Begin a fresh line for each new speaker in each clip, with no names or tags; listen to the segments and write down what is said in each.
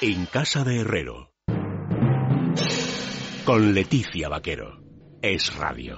En casa de Herrero. Con Leticia Vaquero. Es Radio.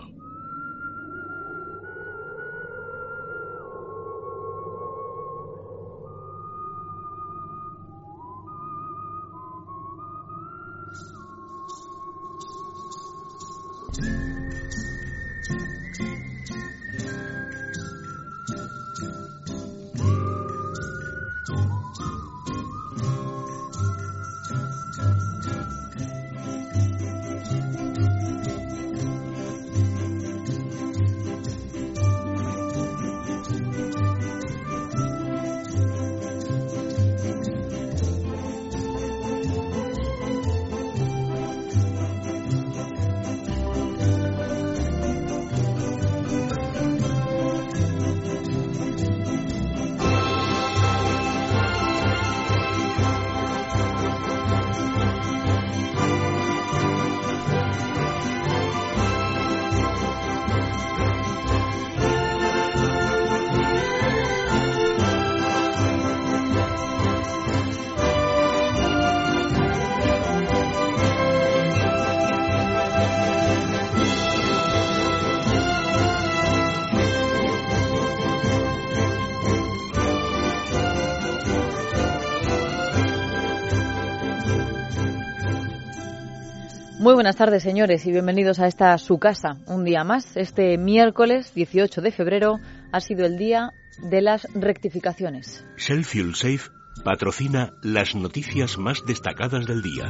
Muy buenas tardes, señores, y bienvenidos a esta su casa, un día más. Este miércoles 18 de febrero ha sido el día de las rectificaciones.
Shell Fuel Safe patrocina las noticias más destacadas del día.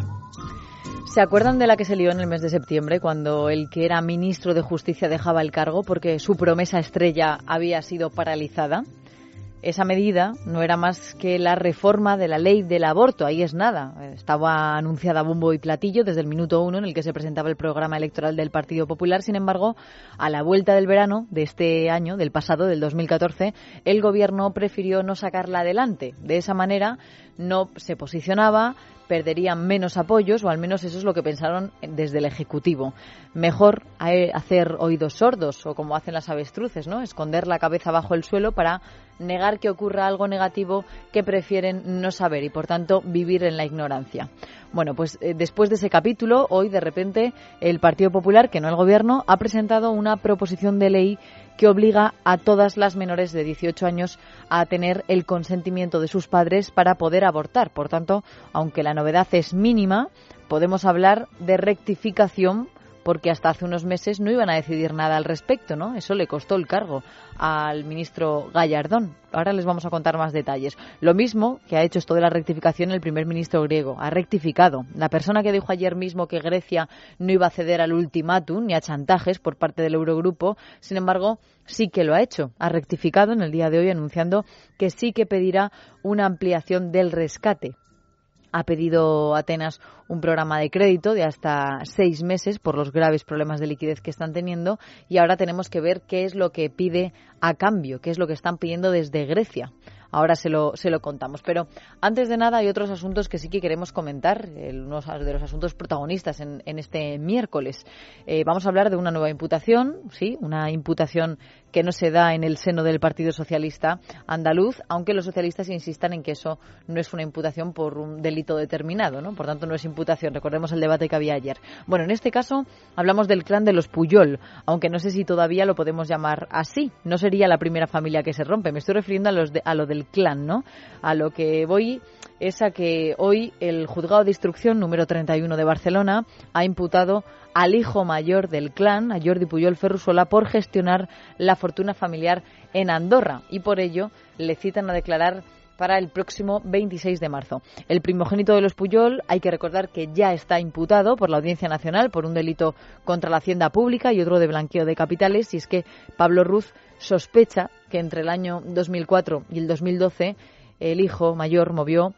¿Se acuerdan de la que se lió en el mes de septiembre, cuando el que era ministro de Justicia dejaba el cargo porque su promesa estrella había sido paralizada? Esa medida no era más que la reforma de la ley del aborto, ahí es nada. Estaba anunciada a bombo y platillo desde el minuto 1 en el que se presentaba el programa electoral del Partido Popular. Sin embargo, a la vuelta del verano de este año, del pasado, del 2014, el Gobierno prefirió no sacarla adelante. De esa manera no se posicionaba, perderían menos apoyos, o al menos eso es lo que pensaron desde el Ejecutivo. Mejor hacer oídos sordos, o como hacen las avestruces, ¿no? Esconder la cabeza bajo el suelo para negar que ocurra algo negativo que prefieren no saber y, por tanto, vivir en la ignorancia. Bueno, pues después de ese capítulo, hoy de repente el Partido Popular, que no el Gobierno, ha presentado una proposición de ley que obliga a todas las menores de 18 años a tener el consentimiento de sus padres para poder abortar. Por tanto, aunque la novedad es mínima, podemos hablar de rectificación, porque hasta hace unos meses no iban a decidir nada al respecto, ¿no? Eso le costó el cargo al ministro Gallardón. Ahora les vamos a contar más detalles. Lo mismo que ha hecho esto de la rectificación el primer ministro griego. Ha rectificado. La persona que dijo ayer mismo que Grecia no iba a ceder al ultimátum ni a chantajes por parte del Eurogrupo, sin embargo, sí que lo ha hecho. Ha rectificado en el día de hoy anunciando que sí que pedirá una ampliación del rescate. Ha pedido Atenas un programa de crédito de hasta 6 meses por los graves problemas de liquidez que están teniendo, y ahora tenemos que ver qué es lo que pide a cambio, qué es lo que están pidiendo desde Grecia. Ahora se lo contamos. Pero antes de nada hay otros asuntos que sí que queremos comentar, unos de los asuntos protagonistas en este miércoles. Vamos a hablar de una nueva imputación, sí, una imputación que no se da en el seno del Partido Socialista andaluz, aunque los socialistas insistan en que eso no es una imputación por un delito determinado, ¿no? Por tanto, no es imputación. Recordemos el debate que había ayer. Bueno, en este caso hablamos del clan de los Puyol, aunque no sé si todavía lo podemos llamar así. No sería la primera familia que se rompe. Me estoy refiriendo a lo del clan, ¿no? A lo que voy es a que hoy el Juzgado de Instrucción número 31 de Barcelona ha imputado al hijo mayor del clan, a Jordi Pujol Ferrusola, por gestionar la fortuna familiar en Andorra, y por ello le citan a declarar para el próximo 26 de marzo. El primogénito de los Pujol, hay que recordar que ya está imputado por la Audiencia Nacional por un delito contra la hacienda pública y otro de blanqueo de capitales, y es que Pablo Ruz sospecha que entre el año 2004 y el 2012 el hijo mayor movió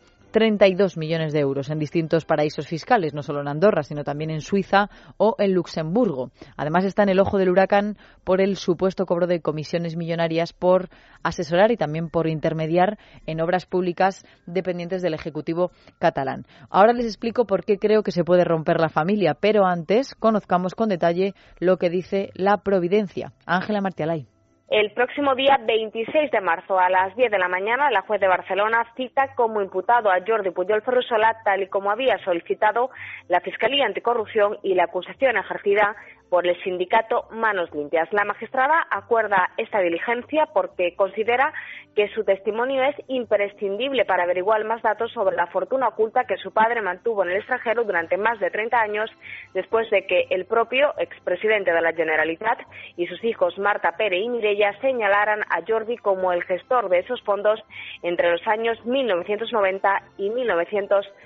32 millones de euros en distintos paraísos fiscales, no solo en Andorra, sino también en Suiza o en Luxemburgo. Además está en el ojo del huracán por el supuesto cobro de comisiones millonarias por asesorar y también por intermediar en obras públicas dependientes del Ejecutivo catalán. Ahora les explico por qué creo que se puede romper la familia, pero antes conozcamos con detalle lo que dice la Providencia. Ángela Martialay.
El próximo día 26 de marzo a las 10 de la mañana, la juez de Barcelona cita como imputado a Jordi Pujol Ferrusola, tal y como había solicitado la Fiscalía Anticorrupción y la acusación ejercida por el sindicato Manos Limpias. La magistrada acuerda esta diligencia porque considera que su testimonio es imprescindible para averiguar más datos sobre la fortuna oculta que su padre mantuvo en el extranjero durante más de 30 años, después de que el propio expresidente de la Generalitat y sus hijos Marta Pere y Mireia señalaran a Jordi como el gestor de esos fondos entre los años 1990 y 1992.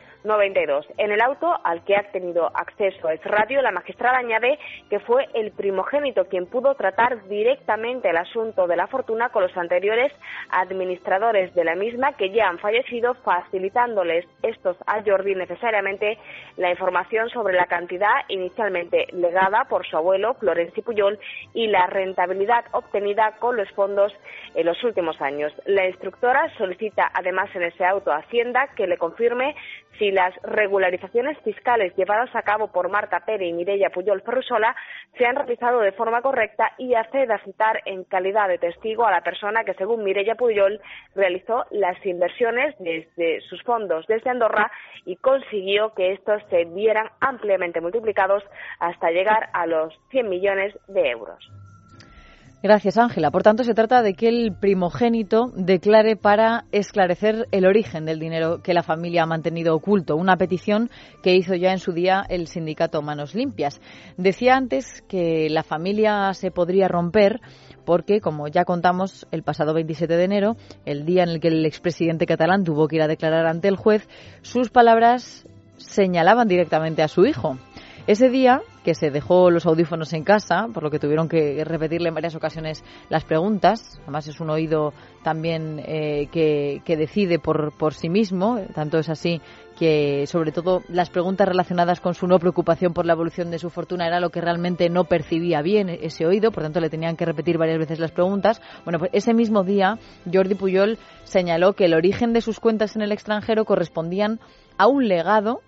En el auto al que ha tenido acceso Es Radio, la magistrada añade que fue el primogénito quien pudo tratar directamente el asunto de la fortuna con los anteriores administradores de la misma, que ya han fallecido, facilitándoles estos a Jordi necesariamente la información sobre la cantidad inicialmente legada por su abuelo Florenci Pujol y la rentabilidad obtenida con los fondos en los últimos años. La instructora solicita además en ese auto a Hacienda que le confirme si las regularizaciones fiscales llevadas a cabo por Marta Pere y Mireia Pujol Ferrusola se han realizado de forma correcta, y accede a citar en calidad de testigo a la persona que, según Mireia Pujol, realizó las inversiones desde sus fondos desde Andorra y consiguió que estos se vieran ampliamente multiplicados hasta llegar a los 100 millones de euros.
Gracias, Ángela. Por tanto, se trata de que el primogénito declare para esclarecer el origen del dinero que la familia ha mantenido oculto, una petición que hizo ya en su día el sindicato Manos Limpias. Decía antes que la familia se podría romper porque, como ya contamos, el pasado 27 de enero, el día en el que el expresidente catalán tuvo que ir a declarar ante el juez, sus palabras señalaban directamente a su hijo. Ese día, que se dejó los audífonos en casa, por lo que tuvieron que repetirle en varias ocasiones las preguntas, además es un oído también que decide por sí mismo, tanto es así que sobre todo las preguntas relacionadas con su no preocupación por la evolución de su fortuna era lo que realmente no percibía bien ese oído, por tanto le tenían que repetir varias veces las preguntas. Bueno, pues ese mismo día Jordi Pujol señaló que el origen de sus cuentas en el extranjero correspondían a un legado,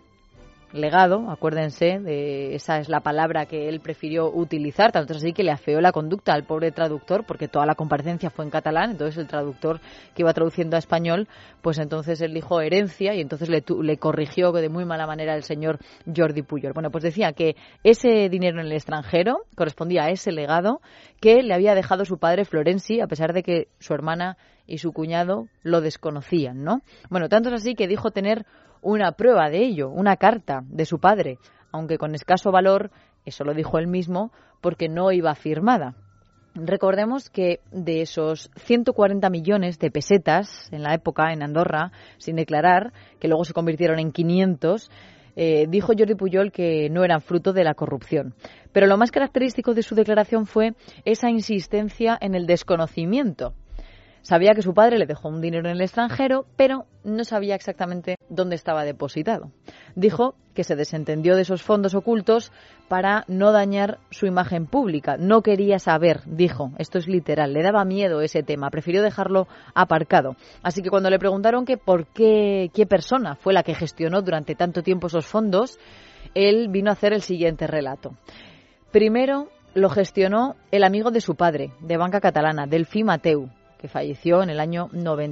acuérdense, esa es la palabra que él prefirió utilizar, tanto es así que le afeó la conducta al pobre traductor, porque toda la comparecencia fue en catalán, entonces el traductor que iba traduciendo a español, pues entonces él dijo herencia y entonces le corrigió de muy mala manera el señor Jordi Pujol. Bueno, pues decía que ese dinero en el extranjero correspondía a ese legado que le había dejado su padre Florenci, a pesar de que su hermana y su cuñado lo desconocían, ¿no? Bueno, tanto es así que dijo tener una prueba de ello, una carta de su padre, aunque con escaso valor, eso lo dijo él mismo, porque no iba firmada. Recordemos que de esos 140 millones de pesetas en la época en Andorra, sin declarar, que luego se convirtieron en 500, dijo Jordi Pujol que no eran fruto de la corrupción. Pero lo más característico de su declaración fue esa insistencia en el desconocimiento. Sabía que su padre le dejó un dinero en el extranjero, pero no sabía exactamente dónde estaba depositado. Dijo que se desentendió de esos fondos ocultos para no dañar su imagen pública. No quería saber, dijo, esto es literal, le daba miedo ese tema, prefirió dejarlo aparcado. Así que cuando le preguntaron que por qué persona fue la que gestionó durante tanto tiempo esos fondos, él vino a hacer el siguiente relato. Primero lo gestionó el amigo de su padre, de banca catalana, Delfí Mateu, que falleció en el año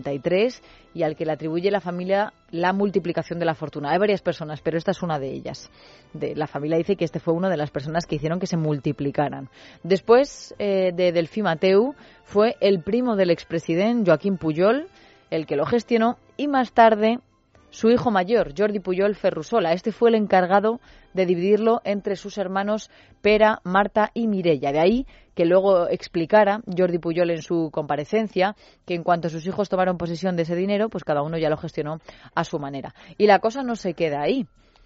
93 y al que le atribuye la familia la multiplicación de la fortuna. Hay varias personas, pero esta es una de ellas. La familia dice que este fue una de las personas que hicieron que se multiplicaran. Después de Delfí Mateu fue el primo del expresidente, Joaquim Pujol, el que lo gestionó, y más tarde su hijo mayor, Jordi Pujol Ferrusola. Este fue el encargado de dividirlo entre sus hermanos Pera, Marta y Mireia. De ahí que luego explicara Jordi Pujol en su comparecencia que en cuanto sus hijos tomaron posesión de ese dinero, pues cada uno ya lo gestionó a su manera. Y la cosa no se queda ahí,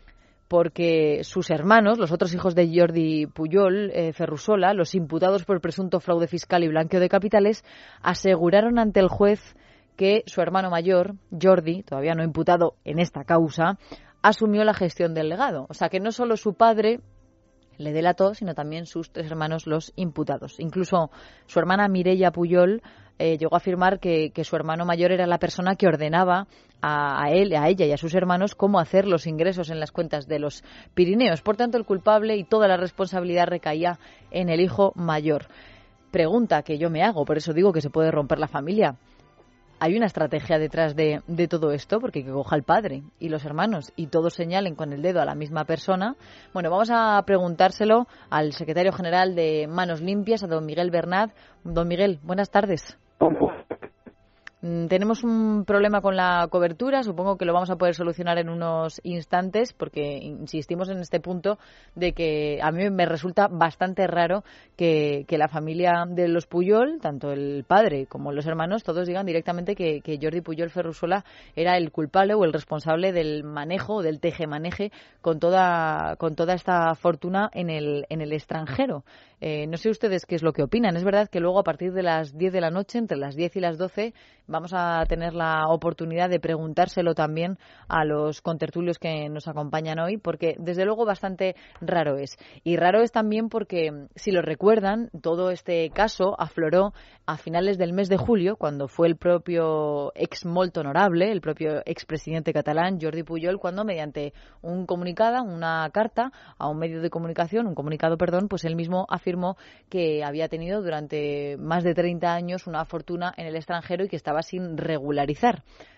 porque sus hermanos, los otros hijos de Jordi Pujol Ferrusola, los imputados por presunto fraude fiscal y blanqueo de capitales, aseguraron ante el juez que su hermano mayor, Jordi, todavía no imputado en esta causa, asumió la gestión del legado. O sea que no solo su padre le delató, sino también sus tres hermanos, los imputados. Incluso su hermana Mireia Pujol llegó a afirmar que su hermano mayor era la persona que ordenaba a ella y a sus hermanos cómo hacer los ingresos en las cuentas de los Pirineos. Por tanto, el culpable y toda la responsabilidad recaía en el hijo mayor. pregunta que yo me hago, por eso digo que se puede romper la familia. ¿Hay una estrategia detrás de todo esto? Porque que coja el padre y los hermanos y todos señalen con el dedo a la misma persona. Bueno, vamos a preguntárselo al secretario general de Manos Limpias, a don Miguel Bernat. Don Miguel, buenas tardes. Tenemos un problema con la cobertura, supongo que lo vamos a poder solucionar en unos instantes, porque insistimos en este punto de que a mí me resulta bastante raro que la familia de los Pujol, tanto el padre como los hermanos, todos digan directamente que Jordi Pujol Ferrusola era el culpable o el responsable del manejo, del tejemaneje con toda esta fortuna en el extranjero. No sé ustedes qué es lo que opinan. Es verdad que luego a partir de las 10 de la noche, entre las 10 y las 12, vamos a tener la oportunidad de preguntárselo también a los contertulios que nos acompañan hoy, porque desde luego bastante raro es. Y raro es también porque, si lo recuerdan, todo este caso afloró a finales del mes de julio, cuando fue el propio ex molt honorable, el propio expresidente catalán, Jordi Pujol, cuando mediante una carta a un medio de comunicación, pues él mismo afirmó que había tenido durante más de 30 años una fortuna en el extranjero y que estaba sin regularizar.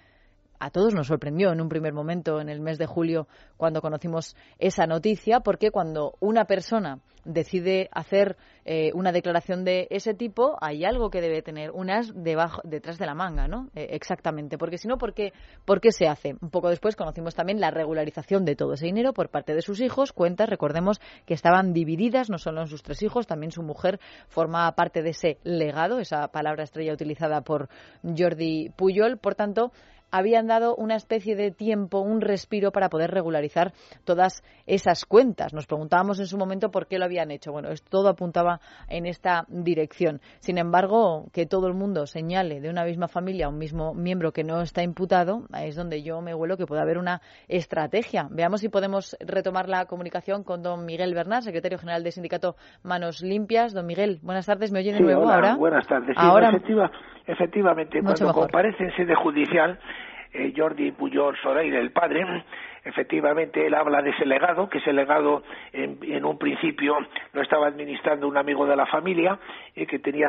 A todos nos sorprendió en un primer momento, en el mes de julio, cuando conocimos esa noticia, porque cuando una persona decide hacer una declaración de ese tipo, hay algo que debe tener un as detrás de la manga, ¿no? Exactamente, porque si no, ¿por qué se hace? Un poco después conocimos también la regularización de todo ese dinero por parte de sus hijos, cuentas, recordemos que estaban divididas, no solo en sus 3 hijos, también su mujer formaba parte de ese legado, esa palabra estrella utilizada por Jordi Pujol, por tanto, habían dado una especie de tiempo, un respiro para poder regularizar todas esas cuentas. Nos preguntábamos en su momento por qué lo habían hecho. Bueno, todo apuntaba en esta dirección. Sin embargo, que todo el mundo señale de una misma familia a un mismo miembro que no está imputado, es donde yo me huelo que puede haber una estrategia. Veamos si podemos retomar la comunicación con don Miguel Bernat, secretario general del sindicato Manos Limpias. Don Miguel, buenas tardes. ¿Me oye de nuevo ahora?
Buenas tardes. Sí,
ahora,
efectivamente, cuando comparece en sede judicial, Jordi Pujol Soler, el padre, efectivamente él habla de ese legado, que ese legado en un principio lo estaba administrando un amigo de la familia, que tenía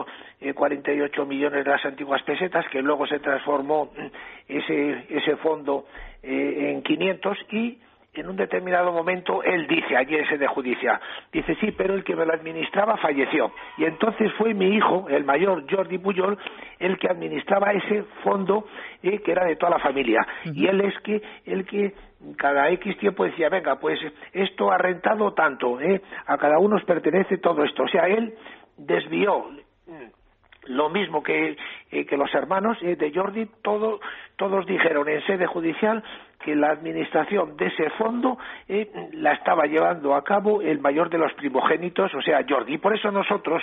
148 millones de las antiguas pesetas, que luego se transformó ese fondo en 500, y en un determinado momento él dice, allí en sede judicial, dice sí, pero el que me lo administraba falleció, y entonces fue mi hijo, el mayor Jordi Pujol, el que administraba ese fondo que era de toda la familia, y él es el que cada X tiempo decía, venga, pues esto ha rentado tanto, a cada uno os pertenece todo esto, o sea, él desvió lo mismo que los hermanos de Jordi, todos dijeron en sede judicial que la administración de ese fondo la estaba llevando a cabo el mayor de los primogénitos, o sea, Jordi. Y por eso nosotros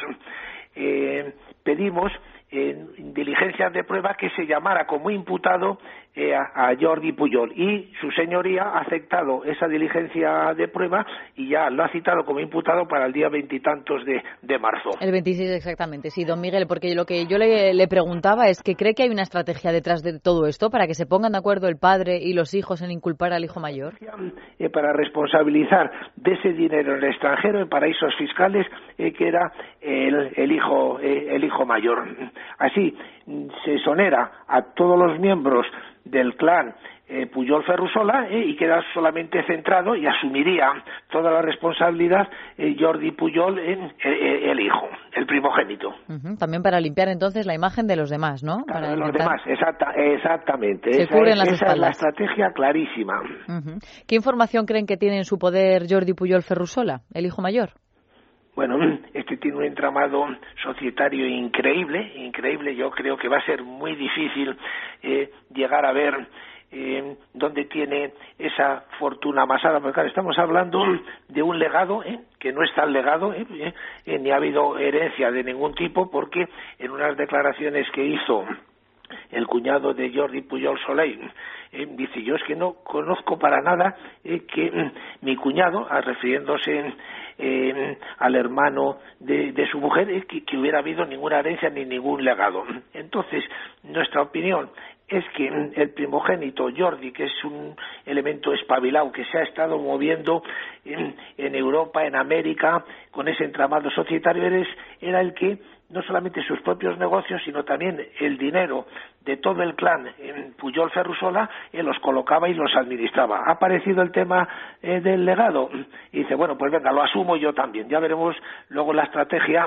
pedimos en diligencias de prueba que se llamara como imputado a Jordi Pujol, y su señoría ha aceptado esa diligencia de prueba y ya lo ha citado como imputado para el día 20 y tantos de marzo.
El 26 exactamente, sí, don Miguel, porque lo que yo le preguntaba es que cree que hay una estrategia detrás de todo esto para que se pongan de acuerdo el padre y los hijos en inculpar al hijo mayor.
Para responsabilizar de ese dinero en el extranjero, en paraísos fiscales, que era el hijo mayor. Así se exonera a todos los miembros del clan Pujol Ferrusola y queda solamente centrado, y asumiría toda la responsabilidad Jordi Pujol, el hijo, el primogénito.
También para limpiar entonces la imagen de los demás, ¿no?
Claro, de los demás, exactamente.
Se cubren las espaldas.
Esa es la estrategia clarísima.
¿Qué información creen que tiene en su poder Jordi Pujol Ferrusola, el hijo mayor?
Bueno, tiene un entramado societario increíble. Yo creo que va a ser muy difícil llegar a ver dónde tiene esa fortuna amasada, porque claro, estamos hablando de un legado que no es tal legado, ni ha habido herencia de ningún tipo, porque en unas declaraciones que hizo el cuñado de Jordi Pujol Soler, dice, yo es que no conozco para nada que mi cuñado, refiriéndose al hermano de su mujer, que hubiera habido ninguna herencia ni ningún legado. Entonces, nuestra opinión es que el primogénito Jordi, que es un elemento espabilado que se ha estado moviendo en Europa, en América, con ese entramado societario, era el que no solamente sus propios negocios, sino también el dinero de todo el clan en Pujol Ferrusola, los colocaba y los administraba. Ha aparecido el tema del legado, y dice, bueno, pues venga, lo asumo yo también. Ya veremos luego la estrategia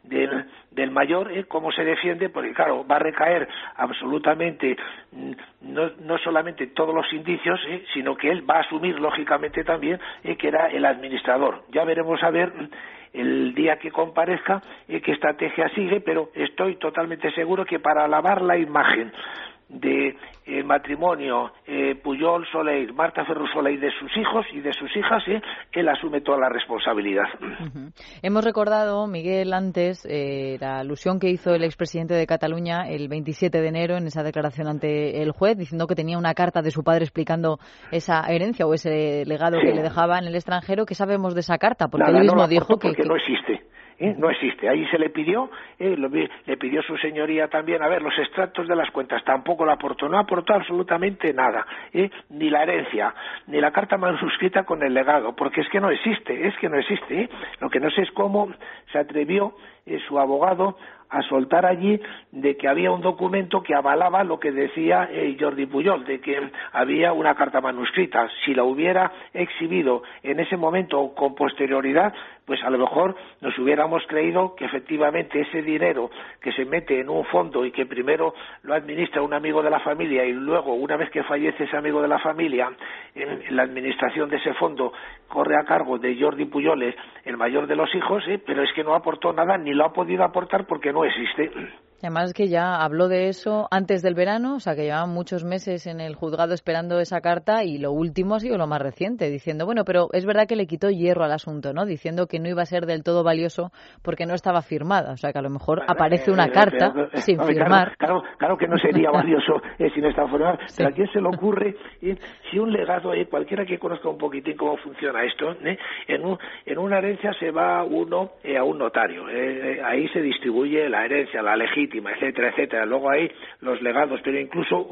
del mayor, cómo se defiende, porque claro, va a recaer absolutamente, no solamente todos los indicios, sino que él va a asumir lógicamente también que era el administrador. Ya veremos a ver el día que comparezca qué estrategia sigue, pero estoy totalmente seguro que para lavar la imagen de matrimonio Pujol Soler, Marta Ferrusola y de sus hijos y de sus hijas, él asume toda la responsabilidad.
Hemos recordado, Miguel, antes la alusión que hizo el expresidente de Cataluña el 27 de enero en esa declaración ante el juez, diciendo que tenía una carta de su padre explicando esa herencia o ese legado que le dejaba en el extranjero. ¿Qué sabemos de esa carta? Porque él mismo dijo que
no existe. No existe. Ahí se le pidió, le pidió su señoría también, a ver, los extractos de las cuentas, tampoco lo aportó, no aportó absolutamente nada, ni la herencia, ni la carta manuscrita con el legado, porque es que no existe. Lo que no sé es cómo se atrevió su abogado a soltar allí de que había un documento que avalaba lo que decía Jordi Pujol, de que había una carta manuscrita. Si la hubiera exhibido en ese momento o con posterioridad, pues a lo mejor nos hubiéramos creído que efectivamente ese dinero que se mete en un fondo y que primero lo administra un amigo de la familia y luego, una vez que fallece ese amigo de la familia, en la administración de ese fondo corre a cargo de Jordi Pujol, el mayor de los hijos, pero es que no aportó nada ni lo ha podido aportar porque no existe.
Además es que ya habló de eso antes del verano, o sea que llevaban muchos meses en el juzgado esperando esa carta, y lo último ha sido lo más reciente, diciendo, bueno, pero es verdad que le quitó hierro al asunto, ¿no? Diciendo que no iba a ser del todo valioso porque no estaba firmada, o sea que a lo mejor aparece una carta sin firmar.
Claro que no sería valioso sin estar firmada, sí. Pero ¿a quién se le ocurre si un legado, cualquiera que conozca un poquitín cómo funciona esto, en una herencia se va uno a un notario, ahí se distribuye la herencia, la legítima, etcétera, etcétera. Luego hay los legados, pero incluso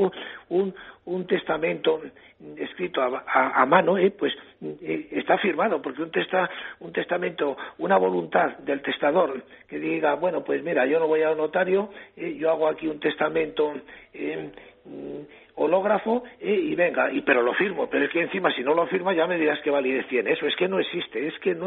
un testamento escrito a mano, pues está firmado, porque un testamento, una voluntad del testador que diga, bueno, pues mira, yo no voy al notario, yo hago aquí un testamento hológrafo y venga, pero lo firmo, pero es que encima si no lo firma ya me dirás qué validez tiene eso. Es que no existe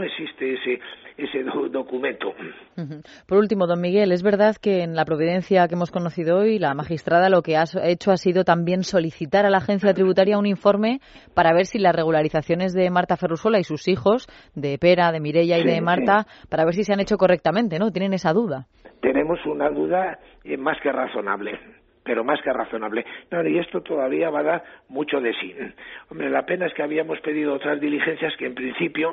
ese documento.
Por último, don Miguel, es verdad que en la providencia que hemos conocido hoy, la magistrada lo que ha hecho ha sido también solicitar a la agencia tributaria un informe para ver si las regularizaciones de Marta Ferrusola y sus hijos, de Pera, de Mireia y de Marta, para ver si se han hecho correctamente, ¿no? ¿Tienen esa duda?
Tenemos una duda más que razonable. Pero más que razonable. No, y esto todavía va a dar mucho de sí. Hombre, la pena es que habíamos pedido otras diligencias que en principio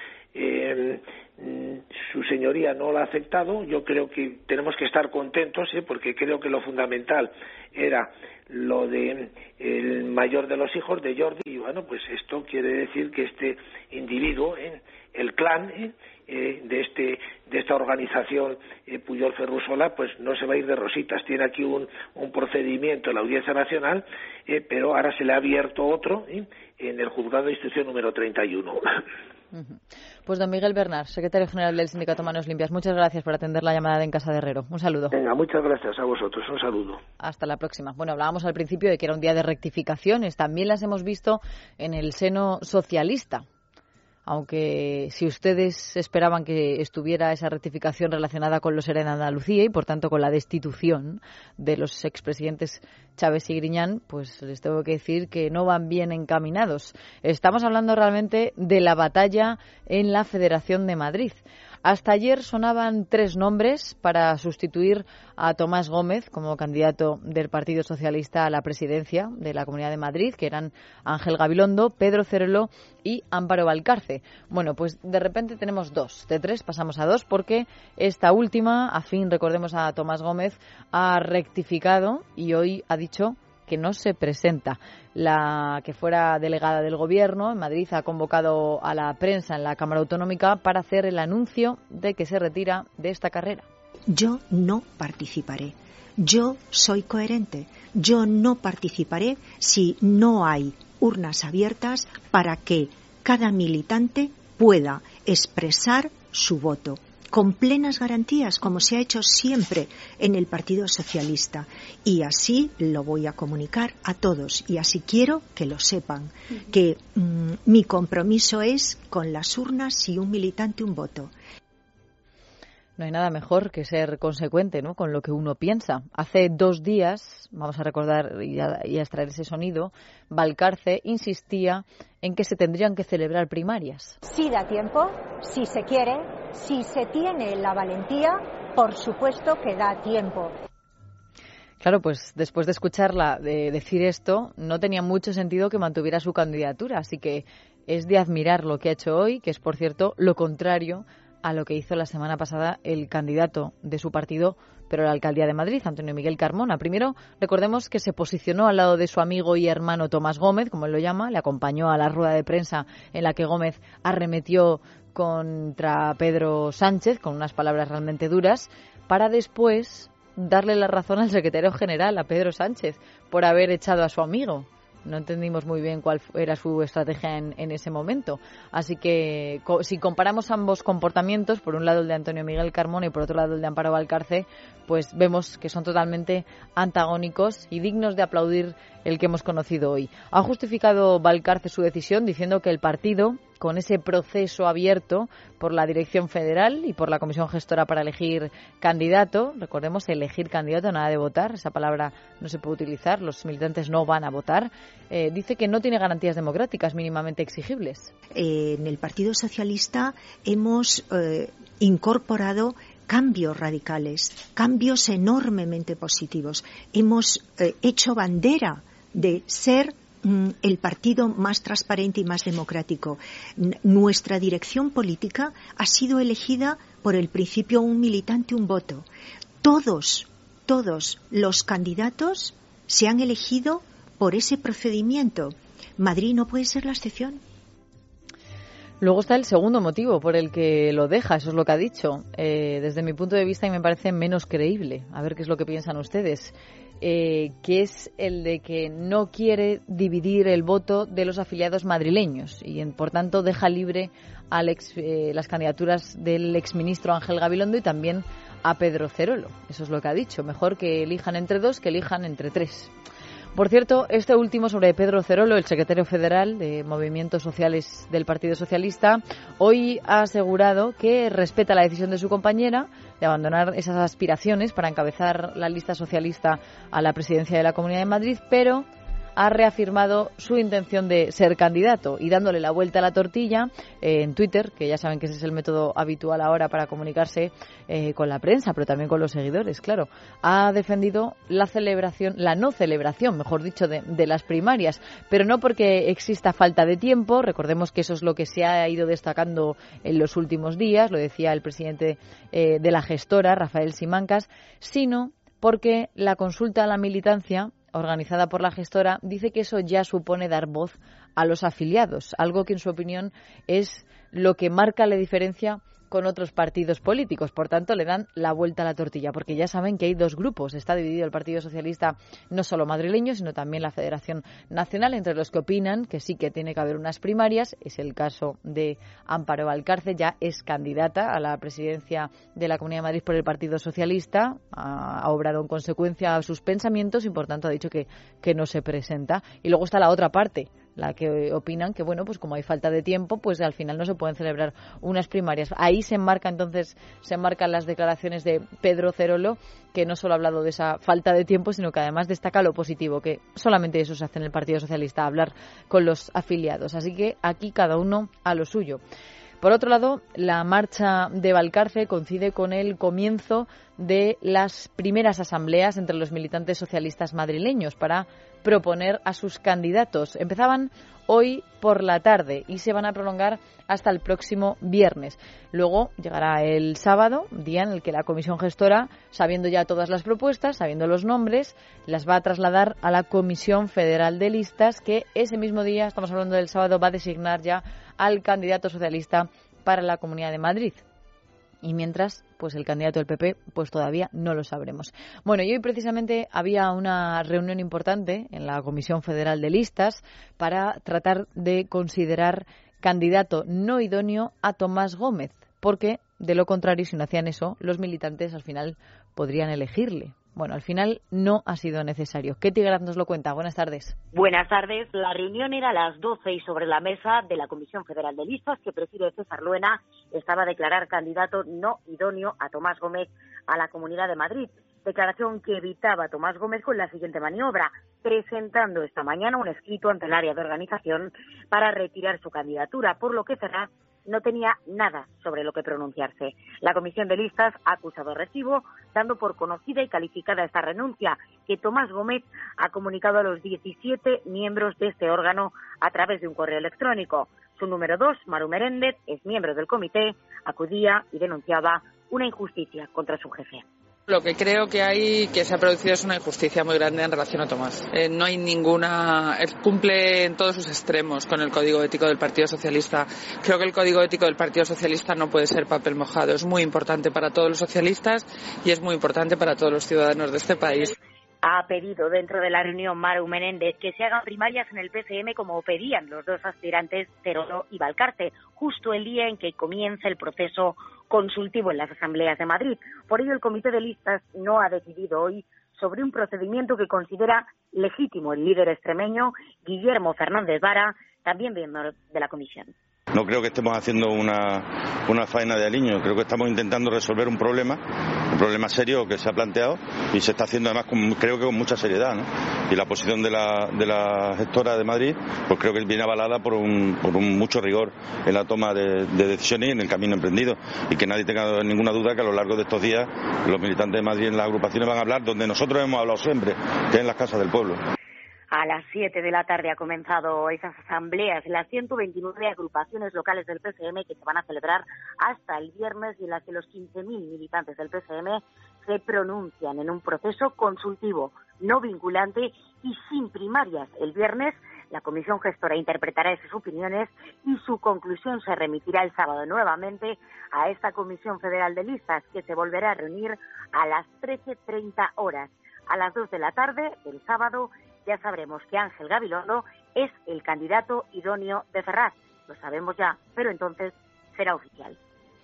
su señoría no la ha aceptado. Yo creo que tenemos que estar contentos, porque creo que lo fundamental era lo de el mayor de los hijos de Jordi, y bueno, pues esto quiere decir que este individuo, el clan de esta organización Pujol Ferrusola, pues no se va a ir de rositas. Tiene aquí un procedimiento en la Audiencia Nacional, pero ahora se le ha abierto otro en el juzgado de instrucción número 31.
Pues don Miguel Bernard, secretario general del Sindicato Manos Limpias, muchas gracias por atender la llamada de En Casa de Herrero. Un saludo.
Venga, muchas gracias a vosotros. Un saludo.
Hasta la próxima. Bueno, hablábamos al principio de que era un día de rectificaciones. También las hemos visto en el seno socialista. Aunque si ustedes esperaban que estuviera esa rectificación relacionada con los ERE en Andalucía y, por tanto, con la destitución de los expresidentes Chávez y Griñán, pues les tengo que decir que no van bien encaminados. Estamos hablando realmente de la batalla en la Federación de Madrid. Hasta ayer sonaban 3 nombres para sustituir a Tomás Gómez como candidato del Partido Socialista a la presidencia de la Comunidad de Madrid, que eran Ángel Gabilondo, Pedro Cerolo y Amparo Valcarce. Bueno, pues de repente tenemos 2. De 3 pasamos a 2 porque esta última, afín, recordemos a Tomás Gómez, ha rectificado y hoy ha dicho que no se presenta. La que fuera delegada del Gobierno en Madrid ha convocado a la prensa en la Cámara Autonómica para hacer el anuncio de que se retira de esta carrera.
Yo no participaré. Yo soy coherente. Yo no participaré si no hay urnas abiertas para que cada militante pueda expresar su voto con plenas garantías, como se ha hecho siempre en el Partido Socialista. Y así lo voy a comunicar a todos, y así quiero que lo sepan, que mi compromiso es con las urnas y un militante, un voto.
No hay nada mejor que ser consecuente, ¿no?, con lo que uno piensa. Hace 2 días, vamos a recordar y a extraer ese sonido, Valcarce insistía en que se tendrían que celebrar primarias.
Si da tiempo, si se quiere, si se tiene la valentía, por supuesto que da tiempo.
Claro, pues después de escucharla decir esto, no tenía mucho sentido que mantuviera su candidatura, así que es de admirar lo que ha hecho hoy, que es, por cierto, lo contrario a lo que hizo la semana pasada el candidato de su partido, pero a la alcaldía de Madrid, Antonio Miguel Carmona. Primero, recordemos que se posicionó al lado de su amigo y hermano Tomás Gómez, como él lo llama, le acompañó a la rueda de prensa en la que Gómez arremetió contra Pedro Sánchez, con unas palabras realmente duras, para después darle la razón al secretario general, a Pedro Sánchez, por haber echado a su amigo. No entendimos muy bien cuál era su estrategia en ese momento. Así que si comparamos ambos comportamientos, por un lado el de Antonio Miguel Carmona y por otro lado el de Amparo Valcarce, pues vemos que son totalmente antagónicos y dignos de aplaudir el que hemos conocido hoy. Ha justificado Valcarce su decisión diciendo que el partido, con ese proceso abierto por la Dirección Federal y por la Comisión Gestora para elegir candidato, recordemos, elegir candidato, nada de votar, esa palabra no se puede utilizar, los militantes no van a votar, dice que no tiene garantías democráticas mínimamente exigibles.
En el Partido Socialista hemos incorporado cambios radicales, cambios enormemente positivos. Hemos hecho bandera de ser el partido más transparente y más democrático. Nuestra dirección política ha sido elegida por el principio un militante, un voto. Todos los candidatos se han elegido por ese procedimiento. Madrid no puede ser la excepción.
Luego está el segundo motivo por el que lo deja, eso es lo que ha dicho. Desde mi punto de vista, y me parece menos creíble. A ver qué es lo que piensan ustedes. Que es el de que no quiere dividir el voto de los afiliados madrileños y, por tanto, deja libre a las candidaturas del exministro Ángel Gabilondo y también a Pedro Cerolo. Eso es lo que ha dicho. Mejor que elijan entre 2 que elijan entre 3. Por cierto, este último sobre Pedro Cerolo, el secretario federal de Movimientos Sociales del Partido Socialista, hoy ha asegurado que respeta la decisión de su compañera de abandonar esas aspiraciones para encabezar la lista socialista a la presidencia de la Comunidad de Madrid, pero ha reafirmado su intención de ser candidato y dándole la vuelta a la tortilla en Twitter, que ya saben que ese es el método habitual ahora para comunicarse con la prensa, pero también con los seguidores, claro. Ha defendido la no celebración, mejor dicho, de las primarias, pero no porque exista falta de tiempo. Recordemos que eso es lo que se ha ido destacando en los últimos días, lo decía el presidente de la gestora, Rafael Simancas, sino porque la consulta a la militancia organizada por la gestora dice que eso ya supone dar voz a los afiliados, algo que en su opinión es lo que marca la diferencia con otros partidos políticos. Por tanto, le dan la vuelta a la tortilla, porque ya saben que hay 2 grupos. Está dividido el Partido Socialista, no solo madrileño, sino también la Federación Nacional, entre los que opinan que sí que tiene que haber unas primarias. Es el caso de Amparo Valcarce, ya es candidata a la presidencia de la Comunidad de Madrid por el Partido Socialista. Ha obrado en consecuencia a sus pensamientos y, por tanto, ha dicho que no se presenta. Y luego está la otra parte, la que opinan que, bueno, pues como hay falta de tiempo, pues al final no se pueden celebrar unas primarias. Ahí se enmarcan las declaraciones de Pedro Cerolo, que no solo ha hablado de esa falta de tiempo, sino que además destaca lo positivo, que solamente eso se hace en el Partido Socialista, hablar con los afiliados. Así que aquí cada uno a lo suyo. Por otro lado, la marcha de Valcarce coincide con el comienzo de las primeras asambleas entre los militantes socialistas madrileños para proponer a sus candidatos. Empezaban hoy por la tarde y se van a prolongar hasta el próximo viernes. Luego llegará el sábado, día en el que la Comisión Gestora, sabiendo ya todas las propuestas, sabiendo los nombres, las va a trasladar a la Comisión Federal de Listas, que ese mismo día, estamos hablando del sábado, va a designar ya al candidato socialista para la Comunidad de Madrid. Y mientras, pues el candidato del PP, pues todavía no lo sabremos. Bueno, y hoy precisamente había una reunión importante en la Comisión Federal de Listas para tratar de considerar candidato no idóneo a Tomás Gómez, porque de lo contrario, si no hacían eso, los militantes al final podrían elegirle. Bueno, al final no ha sido necesario. Ketty Graf nos lo cuenta. Buenas tardes.
Buenas tardes. La reunión era a las 12 y sobre la mesa de la Comisión Federal de Listas, que preside César Luena, estaba a declarar candidato no idóneo a Tomás Gómez a la Comunidad de Madrid. Declaración que evitaba a Tomás Gómez con la siguiente maniobra, presentando esta mañana un escrito ante el área de organización para retirar su candidatura, por lo que Ferraz no tenía nada sobre lo que pronunciarse. La Comisión de Listas ha acusado recibo, dando por conocida y calificada esta renuncia, que Tomás Gómez ha comunicado a los 17 miembros de este órgano a través de un correo electrónico. Su número 2, Maru Meréndez, es miembro del comité, acudía y denunciaba una injusticia contra su jefe.
Lo que creo que se ha producido es una injusticia muy grande en relación a Tomás. No hay ninguna... Cumple en todos sus extremos con el Código Ético del Partido Socialista. Creo que el Código Ético del Partido Socialista no puede ser papel mojado. Es muy importante para todos los socialistas y es muy importante para todos los ciudadanos de este país.
Ha pedido dentro de la reunión Maru Menéndez que se hagan primarias en el PCM como pedían los dos aspirantes Cerolo y Valcarce, justo el día en que comienza el proceso consultivo en las asambleas de Madrid. Por ello, el Comité de Listas no ha decidido hoy sobre un procedimiento que considera legítimo el líder extremeño Guillermo Fernández Vara, también miembro de la comisión.
No creo que estemos haciendo una faena de aliño, creo que estamos intentando resolver un problema serio que se ha planteado y se está haciendo además creo que con mucha seriedad, ¿no? Y la posición de la gestora de Madrid pues creo que viene avalada por un mucho rigor en la toma de decisiones y en el camino emprendido, y que nadie tenga ninguna duda que a lo largo de estos días los militantes de Madrid en las agrupaciones van a hablar donde nosotros hemos hablado siempre, que es en las casas del pueblo.
A las 7 de la tarde ha comenzado esas asambleas en las 129 agrupaciones locales del PCM que se van a celebrar hasta el viernes, y en las que los 15.000 militantes del PCM se pronuncian en un proceso consultivo, no vinculante y sin primarias. El viernes la comisión gestora interpretará esas opiniones y su conclusión se remitirá el sábado nuevamente a esta Comisión Federal de Listas, que se volverá a reunir a las 13:30 horas. A las 2 de la tarde del sábado ya sabremos que Ángel Gabilondo es el candidato idóneo de Ferraz. Lo sabemos ya, pero entonces será oficial.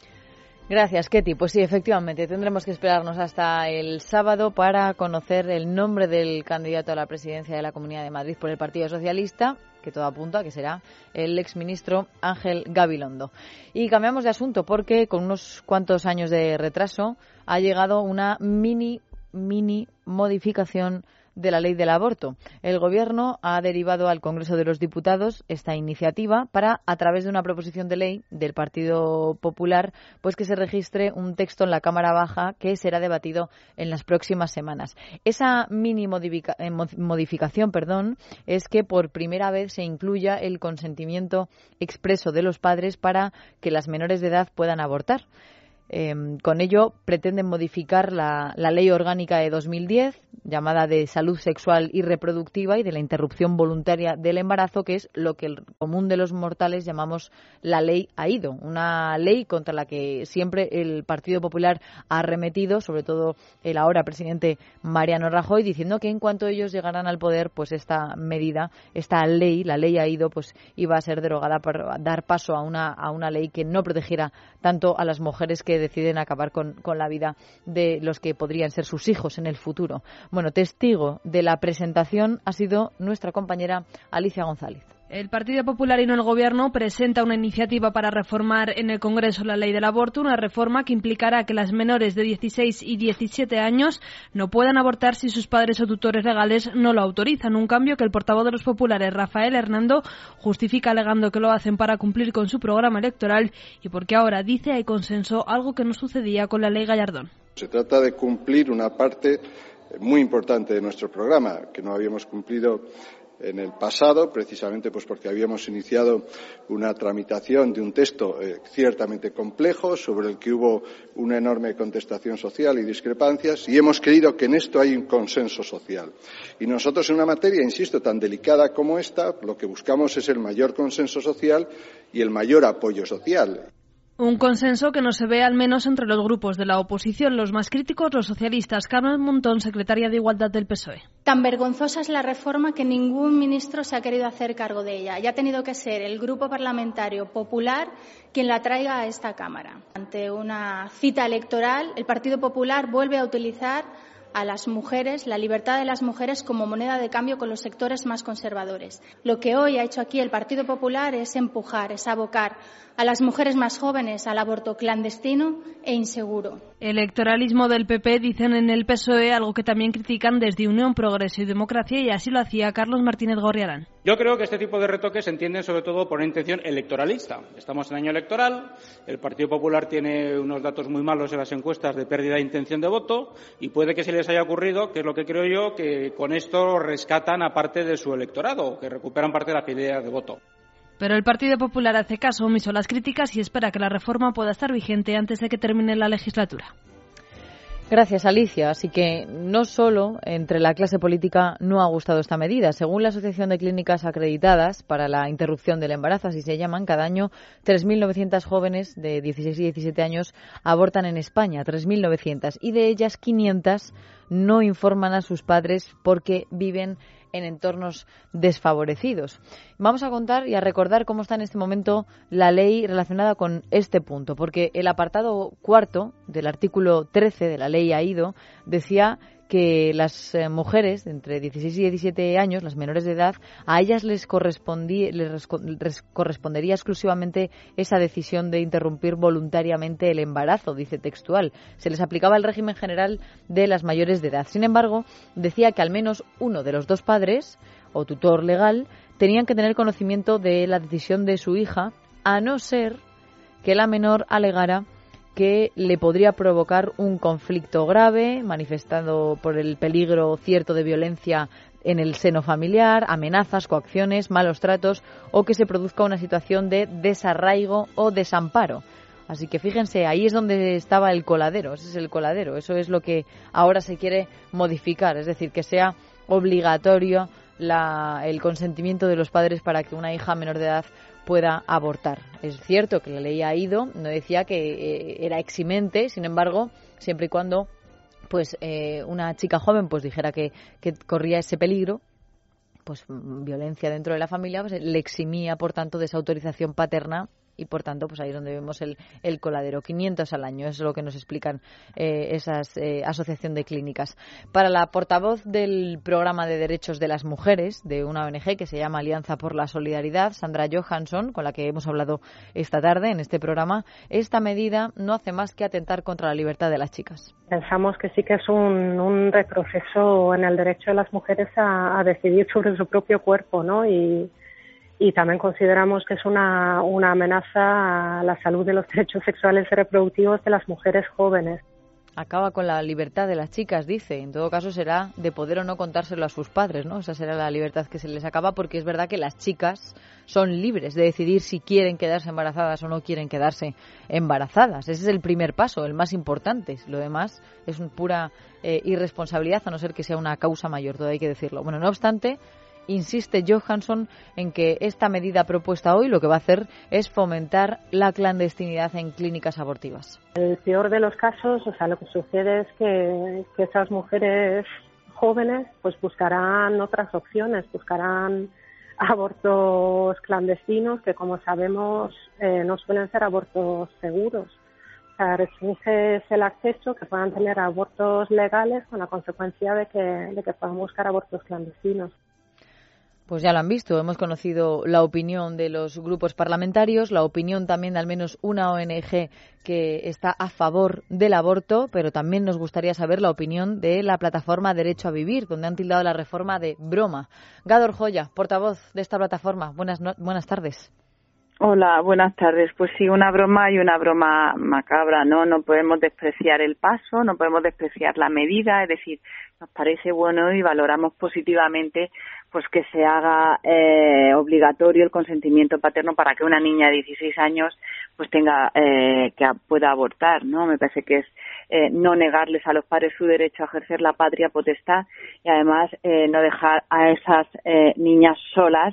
Gracias, Ketty. Pues sí, efectivamente, tendremos que esperarnos hasta el sábado para conocer el nombre del candidato a la presidencia de la Comunidad de Madrid por el Partido Socialista, que todo apunta a que será el exministro Ángel Gabilondo. Y cambiamos de asunto porque con unos cuantos años de retraso ha llegado una mini modificación de la ley del aborto. El Gobierno ha derivado al Congreso de los Diputados esta iniciativa para, a través de una proposición de ley del Partido Popular, pues que se registre un texto en la Cámara Baja que será debatido en las próximas semanas. Esa mini modificación, es que por primera vez se incluya el consentimiento expreso de los padres para que las menores de edad puedan abortar. Con ello pretenden modificar la Ley Orgánica de 2010, llamada de salud sexual y reproductiva y de la interrupción voluntaria del embarazo, que es lo que el común de los mortales llamamos la Ley AIDO, una ley contra la que siempre el Partido Popular ha arremetido, sobre todo el ahora presidente Mariano Rajoy, diciendo que en cuanto ellos llegaran al poder, pues esta medida, esta ley, la Ley AIDO, pues iba a ser derogada para dar paso a una ley que no protegiera tanto a las mujeres que deciden acabar con la vida de los que podrían ser sus hijos en el futuro. Bueno, testigo de la presentación ha sido nuestra compañera Alicia González.
El Partido Popular y no el Gobierno presenta una iniciativa para reformar en el Congreso la ley del aborto, una reforma que implicará que las menores de 16 y 17 años no puedan abortar si sus padres o tutores legales no lo autorizan. Un cambio que el portavoz de los populares, Rafael Hernando, justifica alegando que lo hacen para cumplir con su programa electoral y porque ahora, dice, hay consenso, algo que no sucedía con la ley Gallardón.
Se trata de cumplir una parte muy importante de nuestro programa, que no habíamos cumplido en el pasado, precisamente pues porque habíamos iniciado una tramitación de un texto ciertamente complejo, sobre el que hubo una enorme contestación social y discrepancias, y hemos creído que en esto hay un consenso social. Y nosotros, en una materia, insisto, tan delicada como esta, lo que buscamos es el mayor consenso social y el mayor apoyo social.
Un consenso que no se ve al menos entre los grupos de la oposición, los más críticos, los socialistas. Carmen Montón, secretaria de Igualdad del PSOE.
Tan vergonzosa es la reforma que ningún ministro se ha querido hacer cargo de ella y ha tenido que ser el Grupo Parlamentario Popular quien la traiga a esta Cámara. Ante una cita electoral, el Partido Popular vuelve a utilizar a las mujeres, la libertad de las mujeres como moneda de cambio con los sectores más conservadores. Lo que hoy ha hecho aquí el Partido Popular es empujar, es abocar a las mujeres más jóvenes al aborto clandestino e inseguro.
Electoralismo del PP, dicen en el PSOE, algo que también critican desde Unión, Progreso y Democracia, y así lo hacía Carlos Martínez Gorriarán.
Yo creo que este tipo de retoques se entienden sobre todo por una intención electoralista. Estamos en año electoral, el Partido Popular tiene unos datos muy malos en las encuestas de pérdida de intención de voto y puede que se les haya ocurrido, que es lo que creo yo, que con esto rescatan a parte de su electorado, que recuperan parte de la fidelidad de voto.
Pero el Partido Popular hace caso omiso a las críticas y espera que la reforma pueda estar vigente antes de que termine la legislatura.
Gracias, Alicia. Así que no solo entre la clase política no ha gustado esta medida. Según la Asociación de Clínicas Acreditadas para la Interrupción del Embarazo, así se llaman, cada año 3.900 jóvenes de 16 y 17 años abortan en España, 3.900, y de ellas 500 no informan a sus padres porque viven en entornos desfavorecidos. Vamos a contar y a recordar cómo está en este momento la ley relacionada con este punto, porque el apartado 4 del artículo 13 de la ley AIDO decía que las mujeres de entre 16 y 17 años, las menores de edad, a ellas les correspondería exclusivamente esa decisión de interrumpir voluntariamente el embarazo, dice textual. Se les aplicaba el régimen general de las mayores de edad. Sin embargo, decía que al menos uno de los dos padres o tutor legal tenían que tener conocimiento de la decisión de su hija, a no ser que la menor alegara que le podría provocar un conflicto grave, manifestado por el peligro cierto de violencia en el seno familiar, amenazas, coacciones, malos tratos o que se produzca una situación de desarraigo o desamparo. Así que fíjense, ahí es donde estaba el coladero, ese es el coladero, eso es lo que ahora se quiere modificar, es decir, que sea obligatorio el consentimiento de los padres para que una hija menor de edad pueda abortar. Es cierto que la ley AIDO no decía que era eximente, sin embargo, siempre y cuando pues una chica joven pues dijera que corría ese peligro, pues violencia dentro de la familia, pues le eximía por tanto de esa autorización paterna. Y por tanto, pues ahí es donde vemos el coladero. 500 al año, eso es lo que nos explican esas asociación de clínicas. Para la portavoz del programa de derechos de las mujeres de una ONG que se llama Alianza por la Solidaridad, Sandra Johansson, con la que hemos hablado esta tarde en este programa, esta medida no hace más que atentar contra la libertad de las chicas.
Pensamos que sí que es un retroceso en el derecho de las mujeres a decidir sobre su propio cuerpo, ¿no? Y también consideramos que es una amenaza a la salud de los derechos sexuales y reproductivos de las mujeres jóvenes.
Acaba con la libertad de las chicas, dice. En todo caso será de poder o no contárselo a sus padres, ¿no? Esa será la libertad que se les acaba, porque es verdad que las chicas son libres de decidir si quieren quedarse embarazadas o no quieren quedarse embarazadas. Ese es el primer paso, el más importante. Lo demás es una pura irresponsabilidad, a no ser que sea una causa mayor, todo hay que decirlo. Bueno, no obstante, insiste Johansson en que esta medida propuesta hoy lo que va a hacer es fomentar la clandestinidad en clínicas abortivas.
El peor de los casos, o sea, lo que sucede es que esas mujeres jóvenes pues buscarán otras opciones, buscarán abortos clandestinos que, como sabemos, no suelen ser abortos seguros. O sea, restringes el acceso, que puedan tener abortos legales con la consecuencia de que puedan buscar abortos clandestinos.
Pues ya lo han visto, hemos conocido la opinión de los grupos parlamentarios, la opinión también de al menos una ONG que está a favor del aborto, pero también nos gustaría saber la opinión de la plataforma Derecho a Vivir, donde han tildado la reforma de broma. Gador Joya, portavoz de esta plataforma, buenas tardes.
Hola, buenas tardes. Pues sí, una broma y una broma macabra, ¿no? No podemos despreciar el paso, no podemos despreciar la medida, es decir, nos parece bueno y valoramos positivamente pues que se haga obligatorio el consentimiento paterno para que una niña de 16 años pues pueda abortar, ¿no? Me parece que es no negarles a los padres su derecho a ejercer la patria potestad y además no dejar a esas niñas solas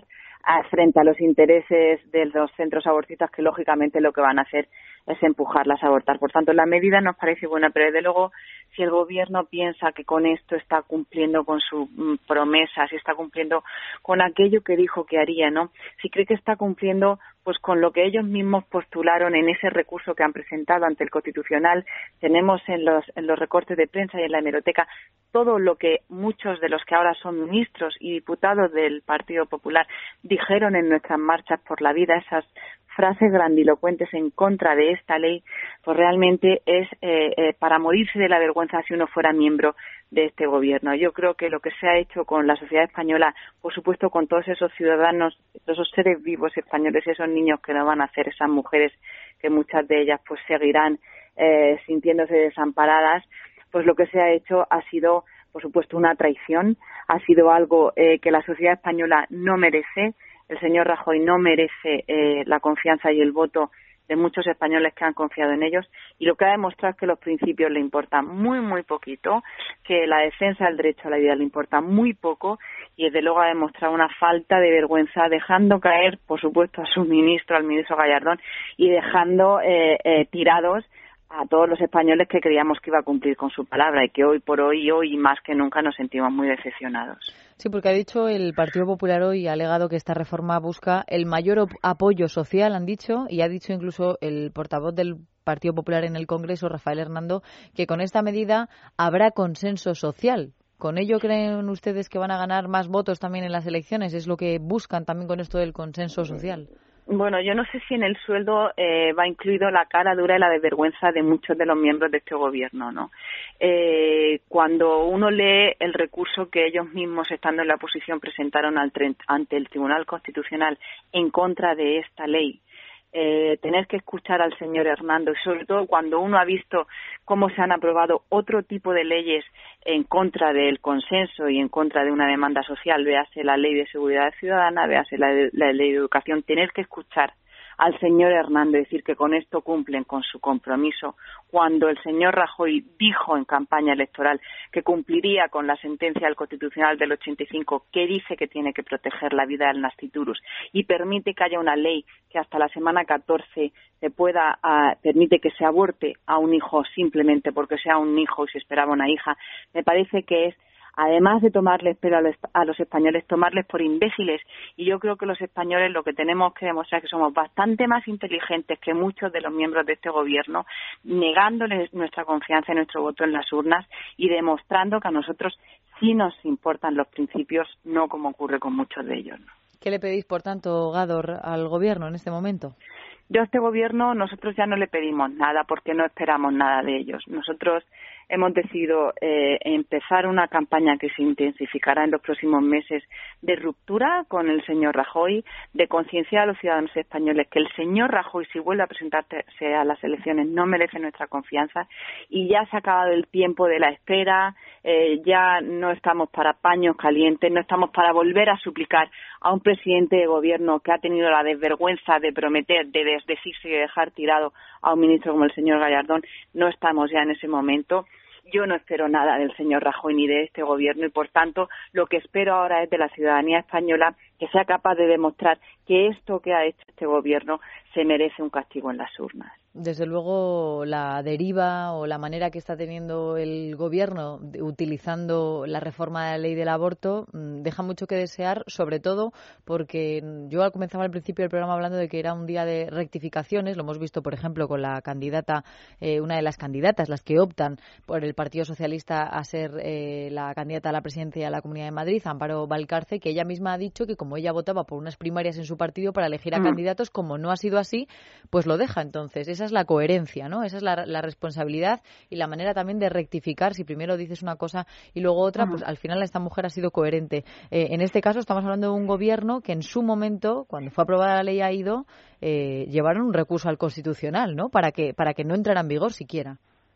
frente a los intereses de los centros abortistas, que lógicamente lo que van a hacer es empujarlas a abortar. Por tanto, la medida nos parece buena, pero desde luego, si el gobierno piensa que con esto está cumpliendo con su promesa, si está cumpliendo con aquello que dijo que haría, ¿no? Si cree que está cumpliendo pues con lo que ellos mismos postularon en ese recurso que han presentado ante el Constitucional. Tenemos en los recortes de prensa y en la hemeroteca todo lo que muchos de los que ahora son ministros y diputados del Partido Popular dijeron en nuestras marchas por la vida, esas frases grandilocuentes en contra de esta ley, pues realmente es para morirse de la vergüenza si uno fuera miembro de este gobierno. Yo creo que lo que se ha hecho con la sociedad española, por supuesto con todos esos ciudadanos, esos seres vivos españoles, esos niños que no van a hacer, esas mujeres que muchas de ellas pues seguirán sintiéndose desamparadas, pues lo que se ha hecho ha sido, por supuesto, una traición, ha sido algo que la sociedad española no merece. El señor Rajoy no merece la confianza y el voto de muchos españoles que han confiado en ellos, y lo que ha demostrado es que los principios le importan muy, muy poquito, que la defensa del derecho a la vida le importa muy poco, y desde luego ha demostrado una falta de vergüenza, dejando caer, por supuesto, a su ministro, al ministro Gallardón, y dejando tirados a todos los españoles que creíamos que iba a cumplir con su palabra, y que hoy por hoy más que nunca nos sentimos muy decepcionados.
Sí, porque ha dicho el Partido Popular hoy, ha alegado que esta reforma busca el mayor apoyo social, han dicho, y ha dicho incluso el portavoz del Partido Popular en el Congreso, Rafael Hernando, que con esta medida habrá consenso social. ¿Con ello creen ustedes que van a ganar más votos también en las elecciones? ¿Es lo que buscan también con esto del consenso social?
Bueno, yo no sé si en el sueldo va incluido la cara dura y la desvergüenza de muchos de los miembros de este gobierno, ¿no? Cuando uno lee el recurso que ellos mismos, estando en la oposición, presentaron ante el Tribunal Constitucional en contra de esta ley, tener que escuchar al señor Hernando, y sobre todo cuando uno ha visto cómo se han aprobado otro tipo de leyes en contra del consenso y en contra de una demanda social, véase la Ley de Seguridad Ciudadana, véase la Ley de Educación, tener que escuchar al señor Hernando decir que con esto cumplen con su compromiso, cuando el señor Rajoy dijo en campaña electoral que cumpliría con la sentencia del Constitucional del 85, que dice que tiene que proteger la vida del nasciturus y permite que haya una ley que hasta la semana 14 permite que se aborte a un hijo simplemente porque sea un hijo y se esperaba una hija. Me parece que es, además de tomarles pelo a los españoles, tomarles por imbéciles. Y yo creo que los españoles lo que tenemos que demostrar es que somos bastante más inteligentes que muchos de los miembros de este gobierno, negándoles nuestra confianza y nuestro voto en las urnas y demostrando que a nosotros sí nos importan los principios, no como ocurre con muchos de ellos, ¿no?
¿Qué le pedís, por tanto, Gador, al gobierno en este momento?
Yo a este gobierno nosotros ya no le pedimos nada porque no esperamos nada de ellos. Nosotros hemos decidido empezar una campaña que se intensificará en los próximos meses de ruptura con el señor Rajoy, de concienciar a los ciudadanos españoles que el señor Rajoy, si vuelve a presentarse a las elecciones, no merece nuestra confianza, y ya se ha acabado el tiempo de la espera, ya no estamos para paños calientes, no estamos para volver a suplicar a un presidente de gobierno que ha tenido la desvergüenza de prometer, de desdecirse y de dejar tirado a un ministro como el señor Gallardón. No estamos ya en ese momento. Yo no espero nada del señor Rajoy ni de este gobierno y, por tanto, lo que espero ahora es de la ciudadanía española que sea capaz de demostrar que esto que ha hecho este gobierno se merece un castigo en las urnas.
Desde luego, la deriva o la manera que está teniendo el gobierno utilizando la reforma de la ley del aborto deja mucho que desear, sobre todo porque yo comenzaba al principio del programa hablando de que era un día de rectificaciones. Lo hemos visto, por ejemplo, con la candidata, una de las candidatas, las que optan por el Partido Socialista a ser la candidata a la presidencia de la Comunidad de Madrid, Amparo Valcarce, que ella misma ha dicho que como ella votaba por unas primarias en su partido para elegir a candidatos, como no ha sido así, pues lo deja. Entonces, esa es la coherencia, ¿no? Esa es la responsabilidad y la manera también de rectificar. Si primero dices una cosa y luego otra, pues al final esta mujer ha sido coherente. En este caso estamos hablando de un gobierno que en su momento, cuando fue aprobada la ley AIDO, llevaron un recurso al Constitucional, ¿no? Para que no entrara en vigor siquiera.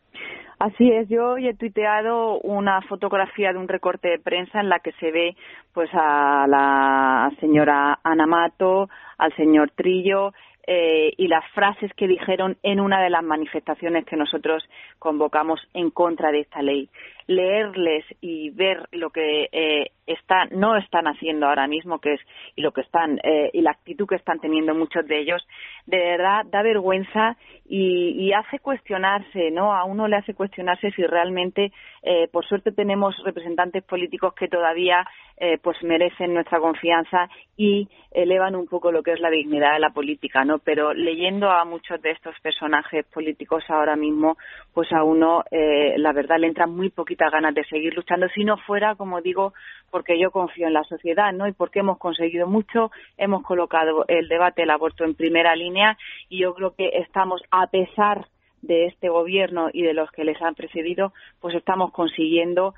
Así es, yo hoy he tuiteado una fotografía de un recorte de prensa en la que se ve pues a la señora Ana Mato, al señor Trillo, y las frases que dijeron en una de las manifestaciones que nosotros convocamos en contra de esta ley. Leerles y ver lo que no están haciendo ahora mismo, que es y lo que están y la actitud que están teniendo muchos de ellos, de verdad da vergüenza y hace cuestionarse, ¿no? A uno le hace cuestionarse si realmente, por suerte tenemos representantes políticos que todavía pues merecen nuestra confianza y elevan un poco lo que es la dignidad de la política, ¿no? Pero leyendo a muchos de estos personajes políticos ahora mismo, pues a uno la verdad le entran muy poquitas ganas de seguir luchando, si no fuera, como digo, porque yo confío en la sociedad, ¿no? Y porque hemos conseguido mucho, hemos colocado el debate del aborto en primera línea y yo creo que estamos, a pesar de este gobierno y de los que les han precedido, pues estamos consiguiendo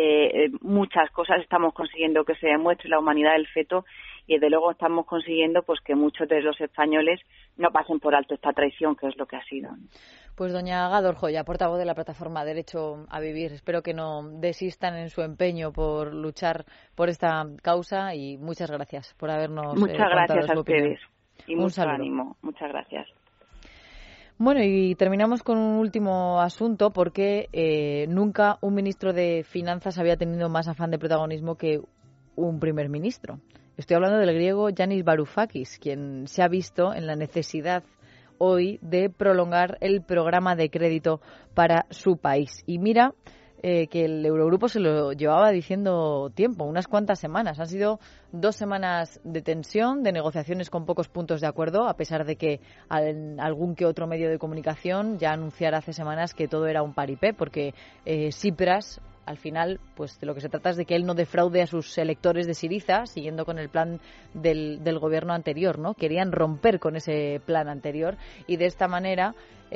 muchas cosas, estamos consiguiendo que se demuestre la humanidad del feto y desde luego estamos consiguiendo pues que muchos de los españoles no pasen por alto esta traición, que es lo que ha sido.
Pues doña Gador Joya, portavoz de la plataforma Derecho a Vivir, espero que no desistan en su empeño por luchar por esta causa y muchas gracias por habernos
muchas gracias a ustedes y
un
mucho
saludo.
ánimo, muchas gracias.
Bueno, y terminamos con un último asunto porque nunca un ministro de Finanzas había tenido más afán de protagonismo que un primer ministro. Estoy hablando del griego Yanis Varoufakis, quien se ha visto en la necesidad hoy de prolongar el programa de crédito para su país. Y mira que el Eurogrupo se lo llevaba diciendo tiempo, unas cuantas semanas. Han sido 2 semanas de tensión, de negociaciones con pocos puntos de acuerdo, a pesar de que algún que otro medio de comunicación ya anunciara hace semanas que todo era un paripé, porque Tsipras, al final, pues de lo que se trata es de que él no defraude a sus electores de Syriza, siguiendo con el plan del gobierno anterior, ¿no? Querían romper con ese plan anterior y de esta manera,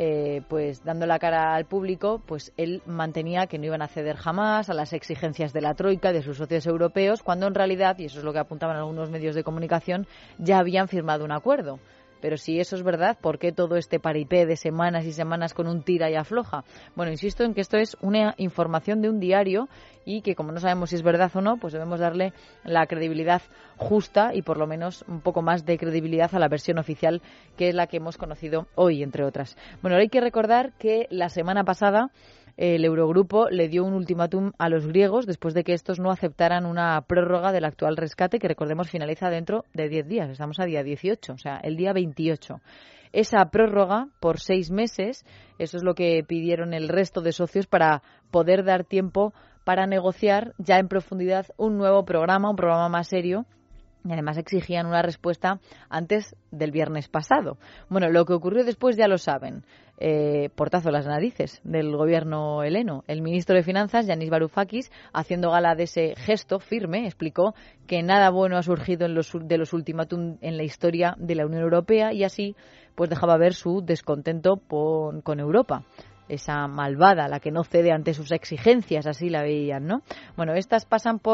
pues dando la cara al público, pues él mantenía que no iban a ceder jamás a las exigencias de la Troika, de sus socios europeos, cuando en realidad, y eso es lo que apuntaban algunos medios de comunicación, ya habían firmado un acuerdo. Pero si eso es verdad, ¿por qué todo este paripé de semanas y semanas con un tira y afloja? Bueno, insisto en que esto es una información de un diario y que como no sabemos si es verdad o no, pues debemos darle la credibilidad justa y por lo menos un poco más de credibilidad a la versión oficial, que es la que hemos conocido hoy, entre otras. Bueno, ahora hay que recordar que la semana pasada el Eurogrupo le dio un ultimátum a los griegos después de que estos no aceptaran una prórroga del actual rescate que, recordemos, finaliza dentro de 10 días. Estamos a día 18, o sea, el día 28. Esa prórroga por 6 meses, eso es lo que pidieron el resto de socios para poder dar tiempo para negociar ya en profundidad un nuevo programa, un programa más serio. Y además exigían una respuesta antes del viernes pasado. Bueno, lo que ocurrió después ya lo saben. Portazo a las narices del gobierno heleno. El ministro de Finanzas, Yanis Varoufakis, haciendo gala de ese gesto firme, explicó que nada bueno ha surgido de los ultimátum en la historia de la Unión Europea y así pues dejaba ver su descontento con Europa. Esa malvada, la que no cede ante sus exigencias, así la veían, ¿no? Bueno, estas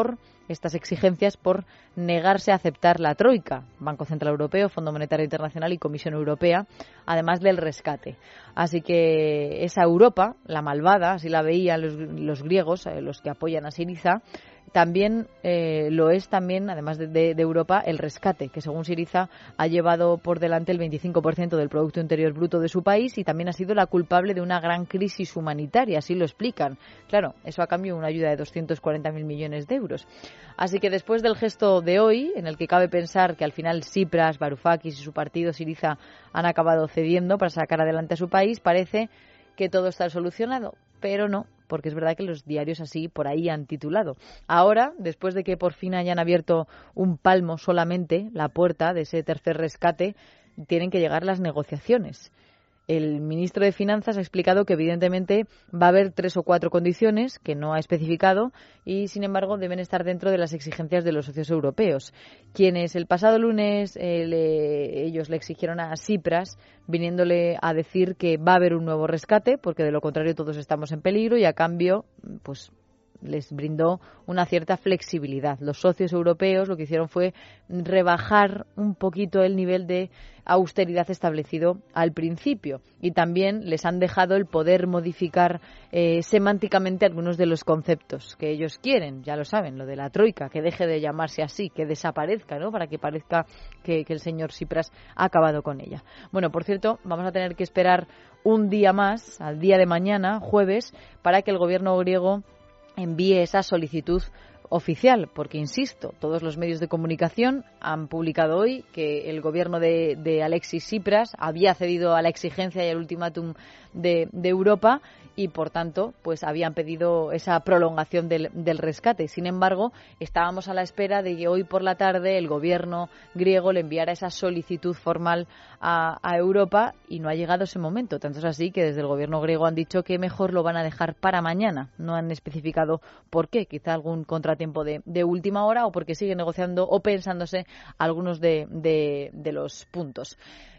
exigencias por negarse a aceptar la Troika, Banco Central Europeo, Fondo Monetario Internacional y Comisión Europea, además del rescate. Así que esa Europa, la malvada, así la veían los griegos, los que apoyan a Syriza, también lo es también, además de Europa, el rescate, que según Syriza ha llevado por delante el 25% del Producto Interior Bruto de su país y también ha sido la culpable de una gran crisis humanitaria, así lo explican. Claro, eso a cambio de una ayuda de 240.000 millones de euros. Así que después del gesto de hoy, en el que cabe pensar que al final Tsipras, Varoufakis y su partido Syriza han acabado cediendo para sacar adelante a su país, parece que todo está solucionado, pero no, porque es verdad que los diarios así por ahí han titulado. Ahora, después de que por fin hayan abierto un palmo solamente la puerta de ese tercer rescate, tienen que llegar las negociaciones. El ministro de Finanzas ha explicado que evidentemente va a haber 3 o 4 condiciones que no ha especificado y sin embargo deben estar dentro de las exigencias de los socios europeos. Quienes el pasado lunes ellos le exigieron a Tsipras viniéndole a decir que va a haber un nuevo rescate porque de lo contrario todos estamos en peligro y a cambio pues les brindó una cierta flexibilidad. Los socios europeos lo que hicieron fue rebajar un poquito el nivel de austeridad establecido al principio y también les han dejado el poder modificar semánticamente algunos de los conceptos que ellos quieren, ya lo saben, lo de la Troika, que deje de llamarse así, que desaparezca, ¿no? Para que parezca que el señor Tsipras ha acabado con ella. Bueno, por cierto, vamos a tener que esperar un día más, al día de mañana, jueves, para que el gobierno griego envíe esa solicitud oficial, porque, insisto, todos los medios de comunicación han publicado hoy que el gobierno de Alexis Tsipras había cedido a la exigencia y al ultimátum de Europa y, por tanto, pues habían pedido esa prolongación del rescate. Sin embargo, estábamos a la espera de que hoy por la tarde el gobierno griego le enviara esa solicitud formal a Europa y no ha llegado ese momento. Tanto es así que desde el gobierno griego han dicho que mejor lo van a dejar para mañana. No han especificado por qué, quizá algún contratiempo de última hora o porque sigue negociando o pensándose algunos de los puntos.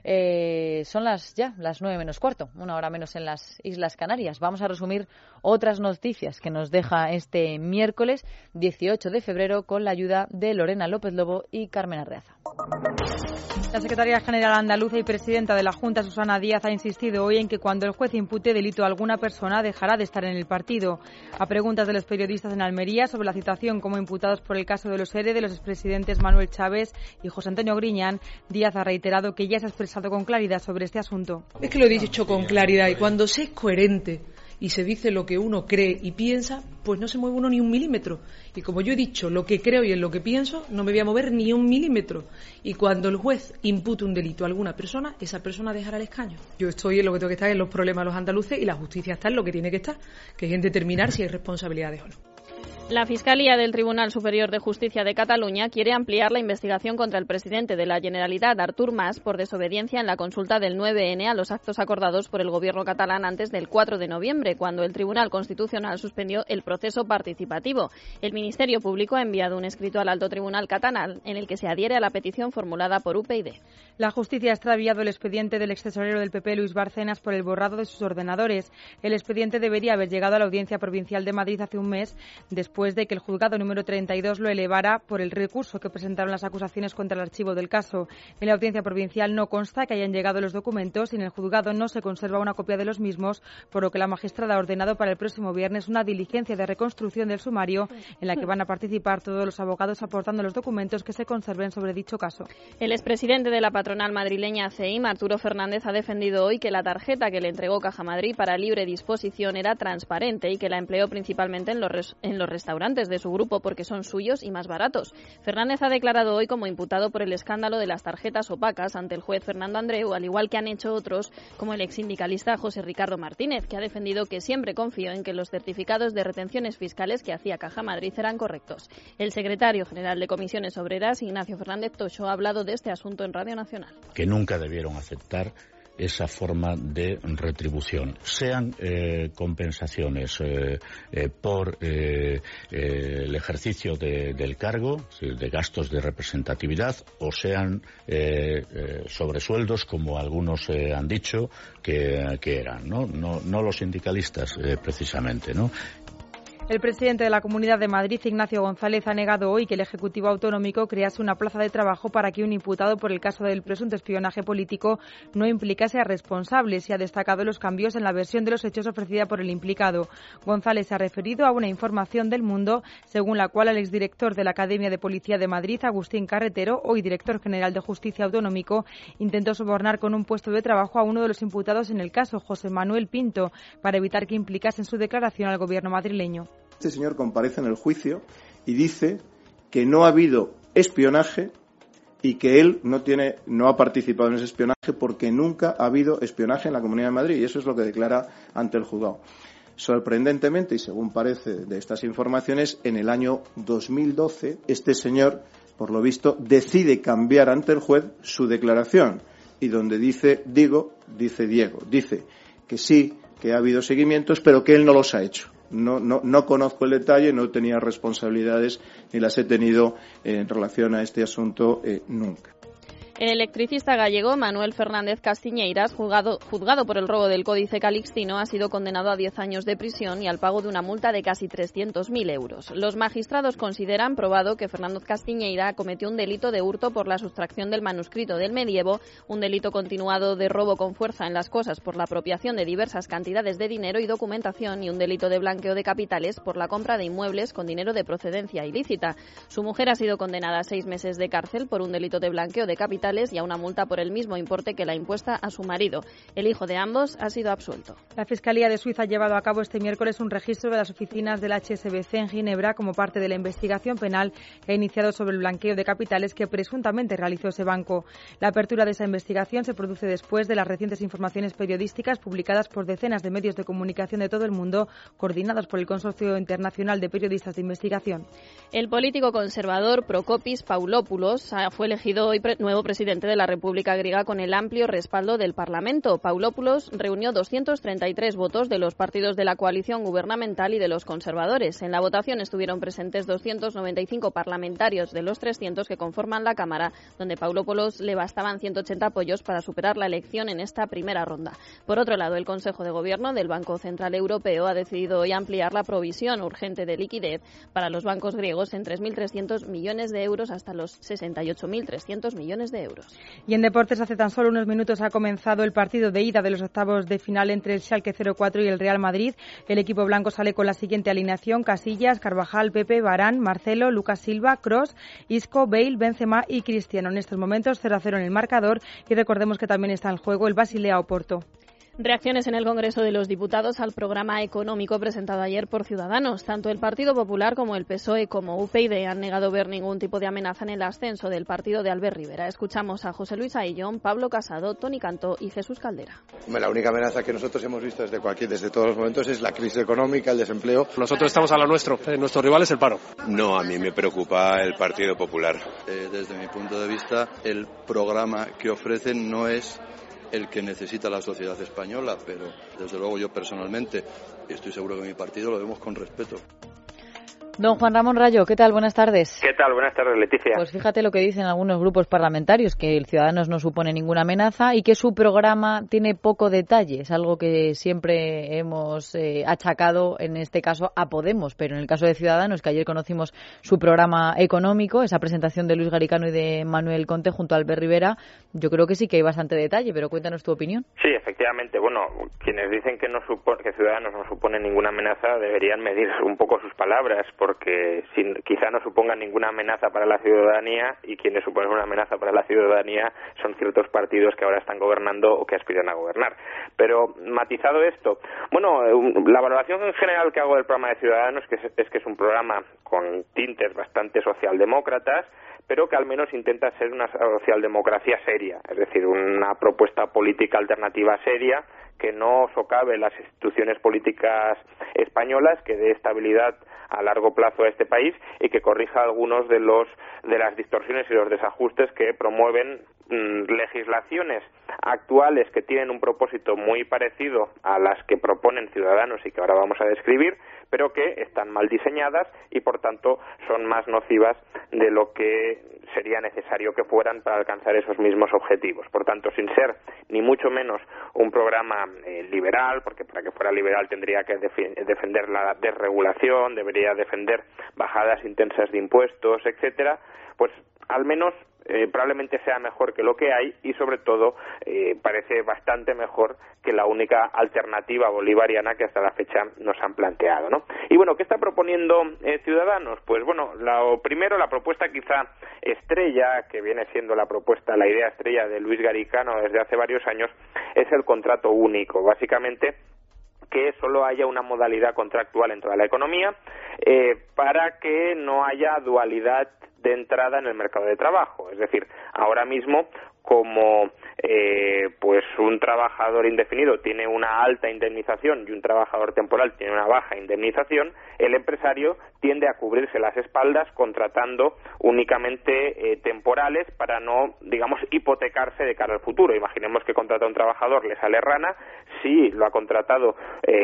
Son las 9 menos cuarto, una hora menos en las Islas Canarias. Vamos a resumir otras noticias que nos deja este miércoles 18 de febrero con la ayuda de Lorena López Lobo y Carmen Arreaza.
La secretaria general andaluza y presidenta de la Junta, Susana Díaz, ha insistido hoy en que cuando el juez impute delito a alguna persona dejará de estar en el partido. A preguntas de los periodistas en Almería sobre la citación como imputados por el caso de los ERE de los expresidentes Manuel Chávez y José Antonio Griñán, Díaz ha reiterado que ya se ha expresado con claridad sobre este asunto.
Es que lo he dicho con claridad y cuando se es coherente y se dice lo que uno cree y piensa, pues no se mueve uno ni un milímetro. Y como yo he dicho lo que creo y en lo que pienso, no me voy a mover ni un milímetro. Y cuando el juez impute un delito a alguna persona, esa persona dejará el escaño. Yo estoy en lo que tengo que estar, en los problemas de los andaluces, y la justicia está en lo que tiene que estar, que es en determinar si hay responsabilidades o no.
La Fiscalía del Tribunal Superior de Justicia de Cataluña quiere ampliar la investigación contra el presidente de la Generalitat, Artur Mas, por desobediencia en la consulta del 9N a los actos acordados por el gobierno catalán antes del 4 de noviembre, cuando el Tribunal Constitucional suspendió el proceso participativo. El Ministerio Público ha enviado un escrito al Alto Tribunal catalán en el que se adhiere a la petición formulada por UPyD.
La justicia ha extraviado el expediente del extesorero del PP, Luis Bárcenas, por el borrado de sus ordenadores. El expediente debería haber llegado a la Audiencia Provincial de Madrid hace un mes, después de que el juzgado número 32 lo elevara por el recurso que presentaron las acusaciones contra el archivo del caso. En la Audiencia Provincial no consta que hayan llegado los documentos y en el juzgado no se conserva una copia de los mismos, por lo que la magistrada ha ordenado para el próximo viernes una diligencia de reconstrucción del sumario en la que van a participar todos los abogados aportando los documentos que se conserven sobre dicho caso.
El expresidente de la patronal madrileña CEIM, Arturo Fernández, ha defendido hoy que la tarjeta que le entregó Caja Madrid para libre disposición era transparente y que la empleó principalmente en los restaurantes de su grupo porque son suyos y más baratos. Fernández ha declarado hoy como imputado por el escándalo de las tarjetas opacas ante el juez Fernando Andreu, al igual que han hecho otros como el exsindicalista José Ricardo Martínez, que ha defendido que siempre confió en que los certificados de retenciones fiscales que hacía Caja Madrid eran correctos. El secretario general de Comisiones Obreras, Ignacio Fernández Tocho, ha hablado de este asunto en Radio Nacional.
Que nunca debieron aceptar esa forma de retribución, sean compensaciones por el ejercicio del cargo, de gastos de representatividad, o sean sobresueldos, como algunos han dicho que eran, no los sindicalistas precisamente, ¿no?
El presidente de la Comunidad de Madrid, Ignacio González, ha negado hoy que el Ejecutivo Autonómico crease una plaza de trabajo para que un imputado por el caso del presunto espionaje político no implicase a responsables y ha destacado los cambios en la versión de los hechos ofrecida por el implicado. González se ha referido a una información del Mundo según la cual el exdirector de la Academia de Policía de Madrid, Agustín Carretero, hoy director general de Justicia Autonómico, intentó sobornar con un puesto de trabajo a uno de los imputados en el caso, José Manuel Pinto, para evitar que implicase en su declaración al gobierno madrileño.
Este señor comparece en el juicio y dice que no ha habido espionaje y que él no ha participado en ese espionaje porque nunca ha habido espionaje en la Comunidad de Madrid, y eso es lo que declara ante el juzgado. Sorprendentemente, y según parece de estas informaciones, en el año 2012 este señor, por lo visto, decide cambiar ante el juez su declaración y donde dice Diego, dice que sí, que ha habido seguimientos, pero que él no los ha hecho. No conozco el detalle, no tenía responsabilidades ni las he tenido en relación a este asunto nunca.
El electricista gallego Manuel Fernández Castiñeiras, juzgado por el robo del Códice Calixtino, ha sido condenado a 10 años de prisión y al pago de una multa de casi 300.000 euros. Los magistrados consideran probado que Fernández Castiñeira cometió un delito de hurto por la sustracción del manuscrito del medievo, un delito continuado de robo con fuerza en las cosas por la apropiación de diversas cantidades de dinero y documentación y un delito de blanqueo de capitales por la compra de inmuebles con dinero de procedencia ilícita. Su mujer ha sido condenada a 6 meses de cárcel por un delito de blanqueo de capitales capitales y a una multa por el mismo importe que la impuesta a su marido. El hijo de ambos ha sido absuelto.
La Fiscalía de Suiza ha llevado a cabo este miércoles un registro de las oficinas del HSBC en Ginebra como parte de la investigación penal que ha iniciado sobre el blanqueo de capitales que presuntamente realizó ese banco. La apertura de esa investigación se produce después de las recientes informaciones periodísticas publicadas por decenas de medios de comunicación de todo el mundo, coordinados por el Consorcio Internacional de Periodistas de Investigación.
El político conservador Prokopis Paulopoulos fue elegido hoy nuevo presidente de la República Griega con el amplio respaldo del Parlamento. Paulopoulos reunió 233 votos de los partidos de la coalición gubernamental y de los conservadores. En la votación estuvieron presentes 295 parlamentarios de los 300 que conforman la Cámara, donde Paulopoulos le bastaban 180 apoyos para superar la elección en esta primera ronda. Por otro lado, el Consejo de Gobierno del Banco Central Europeo ha decidido hoy ampliar la provisión urgente de liquidez para los bancos griegos en 3.300 millones de euros hasta los 68.300 millones de euros.
Y en deportes, hace tan solo unos minutos ha comenzado el partido de ida de los octavos de final entre el Schalke 04 y el Real Madrid. El equipo blanco sale con la siguiente alineación: Casillas, Carvajal, Pepe, Varane, Marcelo, Lucas Silva, Kroos, Isco, Bale, Benzema y Cristiano. En estos momentos 0-0 en el marcador, y recordemos que también está en juego el Basilea-Oporto.
Reacciones en el Congreso de los Diputados al programa económico presentado ayer por Ciudadanos. Tanto el Partido Popular como el PSOE como UPyD han negado ver ningún tipo de amenaza en el ascenso del partido de Albert Rivera. Escuchamos a José Luis Aillón, Pablo Casado, Toni Cantó y Jesús Caldera.
La única amenaza que nosotros hemos visto desde todos los momentos es la crisis económica, el desempleo.
Nosotros estamos a lo nuestro. Nuestro rival es el paro.
No, a mí me preocupa el Partido Popular.
Desde mi punto de vista, el programa que ofrecen no es el que necesita la sociedad española, pero desde luego yo personalmente, y estoy seguro que mi partido, lo vemos con respeto.
Don Juan Ramón Rayo, ¿qué tal? Buenas tardes.
¿Qué tal? Buenas tardes, Leticia.
Pues fíjate lo que dicen algunos grupos parlamentarios, que el Ciudadanos no supone ninguna amenaza y que su programa tiene poco detalle. Es algo que siempre hemos achacado, en este caso, a Podemos, pero en el caso de Ciudadanos, que ayer conocimos su programa económico, esa presentación de Luis Garicano y de Manuel Conte junto a Albert Rivera, yo creo que sí que hay bastante detalle, pero cuéntanos tu opinión.
Sí, efectivamente. Bueno, quienes dicen que Ciudadanos no supone ninguna amenaza deberían medir un poco sus palabras, porque quizá no supongan ninguna amenaza para la ciudadanía, y quienes suponen una amenaza para la ciudadanía son ciertos partidos que ahora están gobernando o que aspiran a gobernar. Pero matizado esto, bueno, la valoración en general que hago del programa de Ciudadanos es que es un programa con tintes bastante socialdemócratas, pero que al menos intenta ser una socialdemocracia seria, es decir, una propuesta política alternativa seria que no socave las instituciones políticas españolas, que dé estabilidad a largo plazo a este país y que corrija algunos de las distorsiones y los desajustes que promueven legislaciones actuales que tienen un propósito muy parecido a las que proponen Ciudadanos y que ahora vamos a describir, pero que están mal diseñadas y por tanto son más nocivas de lo que sería necesario que fueran para alcanzar esos mismos objetivos. Por tanto, sin ser ni mucho menos un programa liberal, porque para que fuera liberal tendría que defender la desregulación, debería defender bajadas intensas de impuestos, etcétera, pues al menos probablemente sea mejor que lo que hay y sobre todo parece bastante mejor que la única alternativa bolivariana que hasta la fecha nos han planteado, ¿no? Y bueno, ¿qué está proponiendo Ciudadanos? Pues bueno, primero la propuesta quizá estrella, que viene siendo la idea estrella de Luis Garicano desde hace varios años, es el contrato único. Básicamente que solo haya una modalidad contractual en toda la economía para que no haya dualidad de entrada en el mercado de trabajo. Es decir, ahora mismo, como pues un trabajador indefinido tiene una alta indemnización y un trabajador temporal tiene una baja indemnización, el empresario tiende a cubrirse las espaldas contratando únicamente temporales para no, digamos, hipotecarse de cara al futuro. Imaginemos que contrata a un trabajador, le sale rana, si lo ha contratado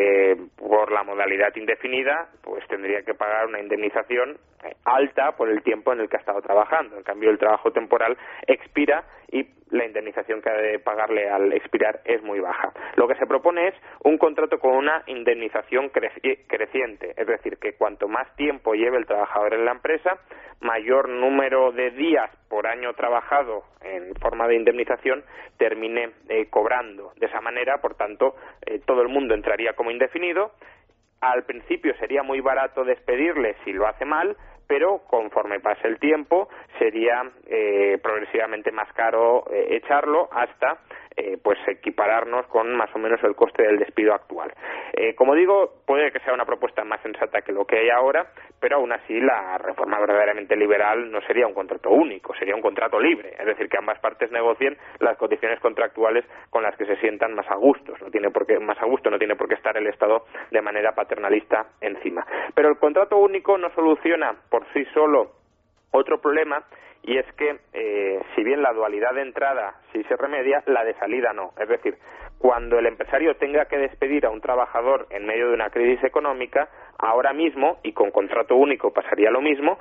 por la modalidad indefinida, pues tendría que pagar una indemnización alta por el tiempo en el que ha estado trabajando. En cambio, el trabajo temporal expira y la indemnización que ha de pagarle al expirar es muy baja. Lo que se propone es un contrato con una indemnización creciente, es decir, que cuanto más tiempo lleve el trabajador en la empresa, mayor número de días por año trabajado en forma de indemnización termine cobrando. De esa manera, por tanto, todo el mundo entraría como indefinido. Al principio sería muy barato despedirle si lo hace mal, pero conforme pase el tiempo sería progresivamente más caro echarlo hasta pues equipararnos con más o menos el coste del despido actual. Como digo, puede que sea una propuesta más sensata que lo que hay ahora, pero aún así la reforma verdaderamente liberal no sería un contrato único, sería un contrato libre, es decir, que ambas partes negocien las condiciones contractuales con las que se sientan más a gusto, no tiene por qué estar el Estado de manera paternalista encima. Pero el contrato único no soluciona por sí solo otro problema, y es que si bien la dualidad de entrada sí se remedia, la de salida no. Es decir, cuando el empresario tenga que despedir a un trabajador en medio de una crisis económica, ahora mismo, y con contrato único pasaría lo mismo,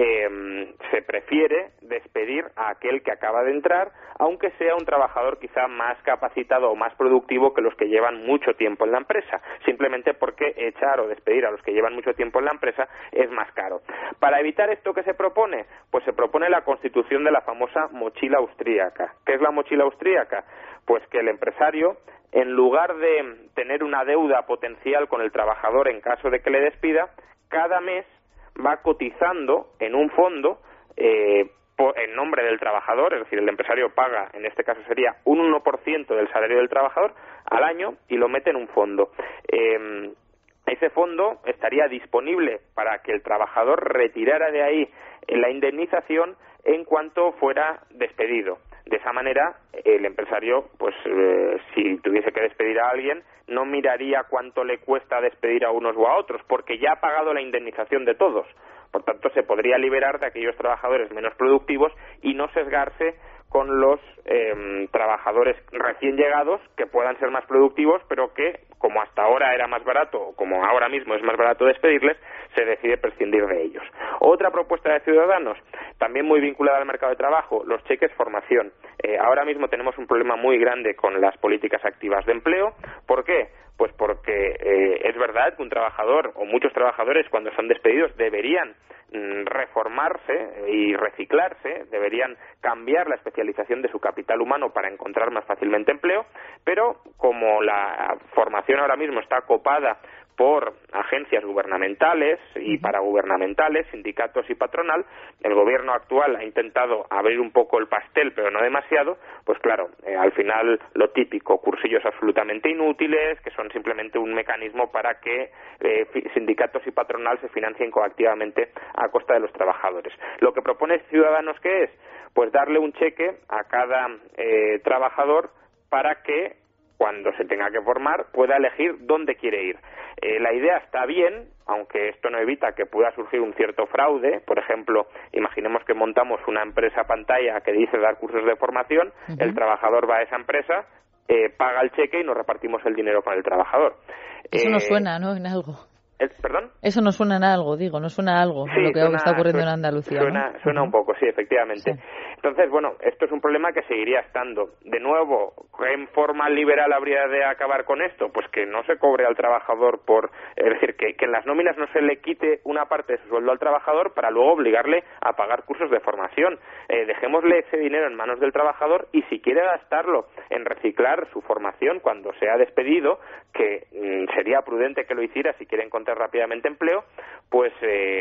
se prefiere despedir a aquel que acaba de entrar, aunque sea un trabajador quizá más capacitado o más productivo que los que llevan mucho tiempo en la empresa, simplemente porque echar o despedir a los que llevan mucho tiempo en la empresa es más caro. Para evitar esto, ¿qué se propone? Pues se propone la constitución de la famosa mochila austríaca. ¿Qué es la mochila austríaca? Pues que el empresario, en lugar de tener una deuda potencial con el trabajador en caso de que le despida, cada mes va cotizando en un fondo en nombre del trabajador, es decir, el empresario paga, en este caso sería un 1% del salario del trabajador al año y lo mete en un fondo. Ese fondo estaría disponible para que el trabajador retirara de ahí la indemnización en cuanto fuera despedido. De esa manera, el empresario, pues si tuviese que despedir a alguien, no miraría cuánto le cuesta despedir a unos o a otros, porque ya ha pagado la indemnización de todos. Por tanto, se podría liberar de aquellos trabajadores menos productivos y no sesgarse con los trabajadores recién llegados, que puedan ser más productivos, pero que, como hasta ahora era más barato, o como ahora mismo es más barato despedirles, se decide prescindir de ellos. Otra propuesta de Ciudadanos, también muy vinculada al mercado de trabajo, los cheques formación. Ahora mismo tenemos un problema muy grande con las políticas activas de empleo. ¿Por qué? Pues porque es verdad que un trabajador o muchos trabajadores cuando son despedidos deberían reformarse y reciclarse, deberían cambiar la especialización de su capital humano para encontrar más fácilmente empleo, pero como la formación ahora mismo está copada por agencias gubernamentales y paragubernamentales, sindicatos y patronal, el gobierno actual ha intentado abrir un poco el pastel, pero no demasiado, pues claro, al final lo típico, cursillos absolutamente inútiles, que son simplemente un mecanismo para que sindicatos y patronal se financien coactivamente a costa de los trabajadores. Lo que propone Ciudadanos, ¿qué es? Pues darle un cheque a cada trabajador para que cuando se tenga que formar pueda elegir dónde quiere ir. La idea está bien, aunque esto no evita que pueda surgir un cierto fraude. Por ejemplo, imaginemos que montamos una empresa pantalla que dice dar cursos de formación, el trabajador va a esa empresa, paga el cheque y nos repartimos el dinero con el trabajador.
Eso nos suena, ¿no?, en algo.
¿Perdón?
Eso no suena en algo, digo, no suena a algo,
sí,
lo que está ocurriendo en Andalucía.
Suena un poco, sí, efectivamente. Sí. Entonces, bueno, esto es un problema que seguiría estando. De nuevo, ¿qué forma liberal habría de acabar con esto? Pues que no se cobre al trabajador es decir, que en las nóminas no se le quite una parte de su sueldo al trabajador para luego obligarle a pagar cursos de formación. Dejémosle ese dinero en manos del trabajador y si quiere gastarlo en reciclar su formación cuando sea despedido, que sería prudente que lo hiciera si quiere encontrar rápidamente empleo, pues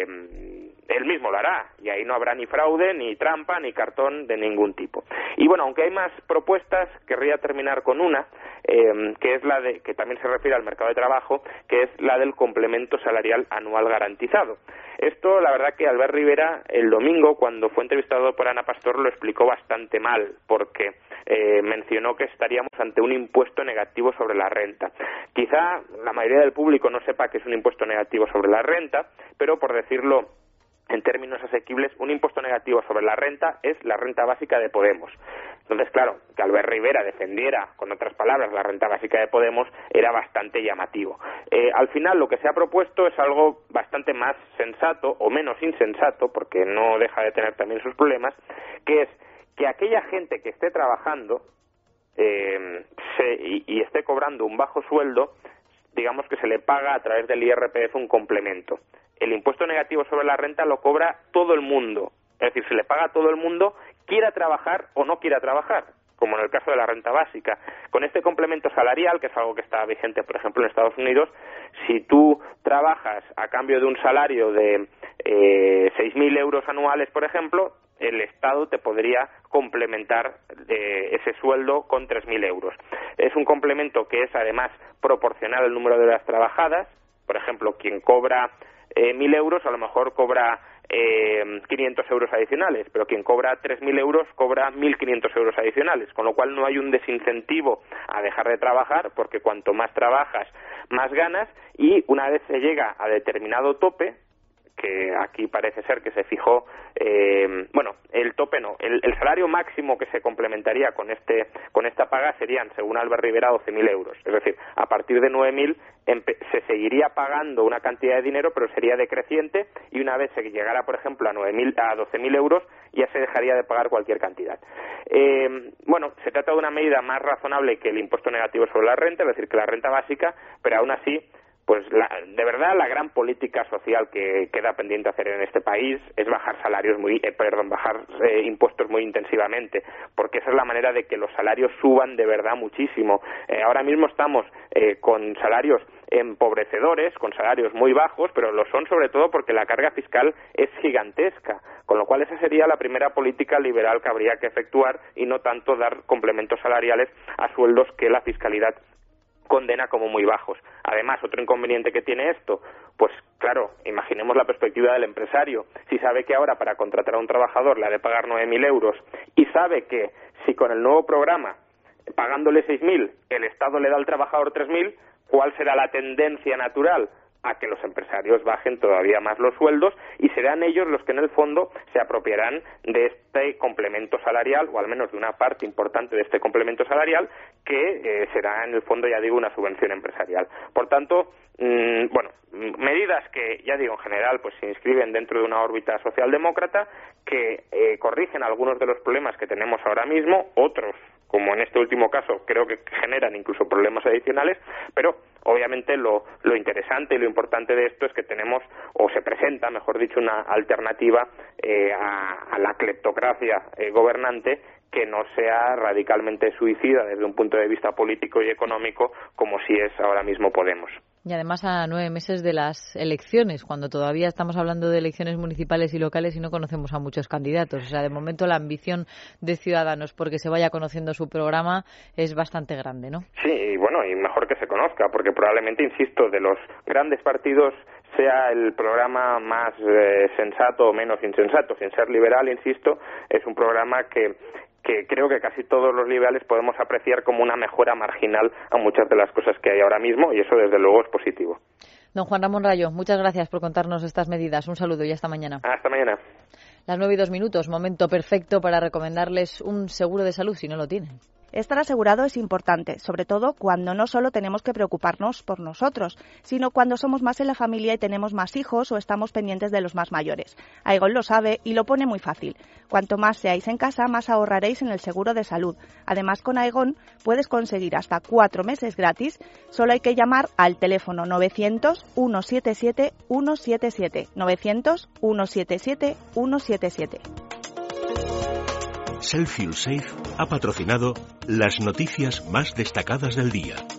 él mismo lo hará y ahí no habrá ni fraude, ni trampa, ni cartón de ningún tipo. Y bueno, aunque hay más propuestas, querría terminar con una que es la de, que también se refiere al mercado de trabajo, que es la del complemento salarial anual garantizado. Esto, la verdad que Albert Rivera el domingo, cuando fue entrevistado por Ana Pastor, lo explicó bastante mal, porque mencionó que estaríamos ante un impuesto negativo sobre la renta. Quizá la mayoría del público no sepa que es un impuesto negativo sobre la renta, pero por decirlo en términos asequibles, un impuesto negativo sobre la renta es la renta básica de Podemos. Entonces, claro, que Albert Rivera defendiera, con otras palabras, la renta básica de Podemos era bastante llamativo. Al final, lo que se ha propuesto es algo bastante más sensato, o menos insensato, porque no deja de tener también sus problemas, que es que aquella gente que esté trabajando y esté cobrando un bajo sueldo, digamos que se le paga a través del IRPF un complemento. El impuesto negativo sobre la renta lo cobra todo el mundo. Es decir, se le paga a todo el mundo, quiera trabajar o no quiera trabajar, como en el caso de la renta básica. Con este complemento salarial, que es algo que está vigente, por ejemplo, en Estados Unidos, si tú trabajas a cambio de un salario de 6.000 euros anuales, por ejemplo, el Estado te podría complementar ese sueldo con 3.000 euros. Es un complemento que es además proporcional al número de horas trabajadas. Por ejemplo, quien cobra 1.000 euros a lo mejor cobra 500 euros adicionales, pero quien cobra 3.000 euros cobra 1.500 euros adicionales, con lo cual no hay un desincentivo a dejar de trabajar, porque cuanto más trabajas, más ganas, y una vez se llega a determinado tope, que aquí parece ser que se fijó, el tope no, el salario máximo que se complementaría con esta paga serían, según Albert Rivera, 12.000 euros. Es decir, a partir de 9.000 se seguiría pagando una cantidad de dinero, pero sería decreciente, y una vez se llegara, por ejemplo, a 12.000 euros, ya se dejaría de pagar cualquier cantidad. Se trata de una medida más razonable que el impuesto negativo sobre la renta, es decir, que la renta básica, pero aún así, pues de verdad la gran política social que queda pendiente hacer en este país es bajar impuestos muy intensivamente, porque esa es la manera de que los salarios suban de verdad muchísimo. Ahora mismo estamos con salarios empobrecedores, con salarios muy bajos, pero lo son sobre todo porque la carga fiscal es gigantesca, con lo cual esa sería la primera política liberal que habría que efectuar, y no tanto dar complementos salariales a sueldos que la fiscalidad condena como muy bajos. Además, otro inconveniente que tiene esto, pues claro, imaginemos la perspectiva del empresario. Si sabe que ahora para contratar a un trabajador le ha de pagar 9.000 euros y sabe que si con el nuevo programa, pagándole 6.000, el Estado le da al trabajador 3.000, ¿cuál será la tendencia natural? A que los empresarios bajen todavía más los sueldos, y serán ellos los que en el fondo se apropiarán de este complemento salarial, o al menos de una parte importante de este complemento salarial, que será en el fondo, ya digo, una subvención empresarial. Por tanto, medidas que, ya digo, en general pues se inscriben dentro de una órbita socialdemócrata, que corrigen algunos de los problemas que tenemos ahora mismo, otros, como en este último caso, creo que generan incluso problemas adicionales, pero obviamente lo interesante y lo importante de esto es que tenemos, o se presenta, mejor dicho, una alternativa a la cleptocracia gobernante, que no sea radicalmente suicida desde un punto de vista político y económico, como si es ahora mismo Podemos.
Y además a 9 meses de las elecciones, cuando todavía estamos hablando de elecciones municipales y locales y no conocemos a muchos candidatos. O sea, de momento la ambición de Ciudadanos porque se vaya conociendo su programa es bastante grande, ¿no? Sí, y mejor que se conozca, porque probablemente, insisto, de los grandes partidos sea el programa más sensato o menos insensato. Sin ser liberal, insisto, es un programa que creo que casi todos los liberales podemos apreciar como una mejora marginal a muchas de las cosas que hay ahora mismo, y eso desde luego es positivo. Don Juan Ramón Rayo, muchas gracias por contarnos estas medidas. Un saludo y hasta mañana.
Hasta mañana.
Las 9:02, momento perfecto para recomendarles un seguro de salud si no lo tienen.
Estar asegurado es importante, sobre todo cuando no solo tenemos que preocuparnos por nosotros, sino cuando somos más en la familia y tenemos más hijos o estamos pendientes de los más mayores. Aigón lo sabe y lo pone muy fácil. Cuanto más seáis en casa, más ahorraréis en el seguro de salud. Además, con Aigón puedes conseguir hasta 4 meses gratis. Solo hay que llamar al teléfono 900-177-177. 900-177-177.
Self Fuel Safe ha patrocinado las noticias más destacadas del día.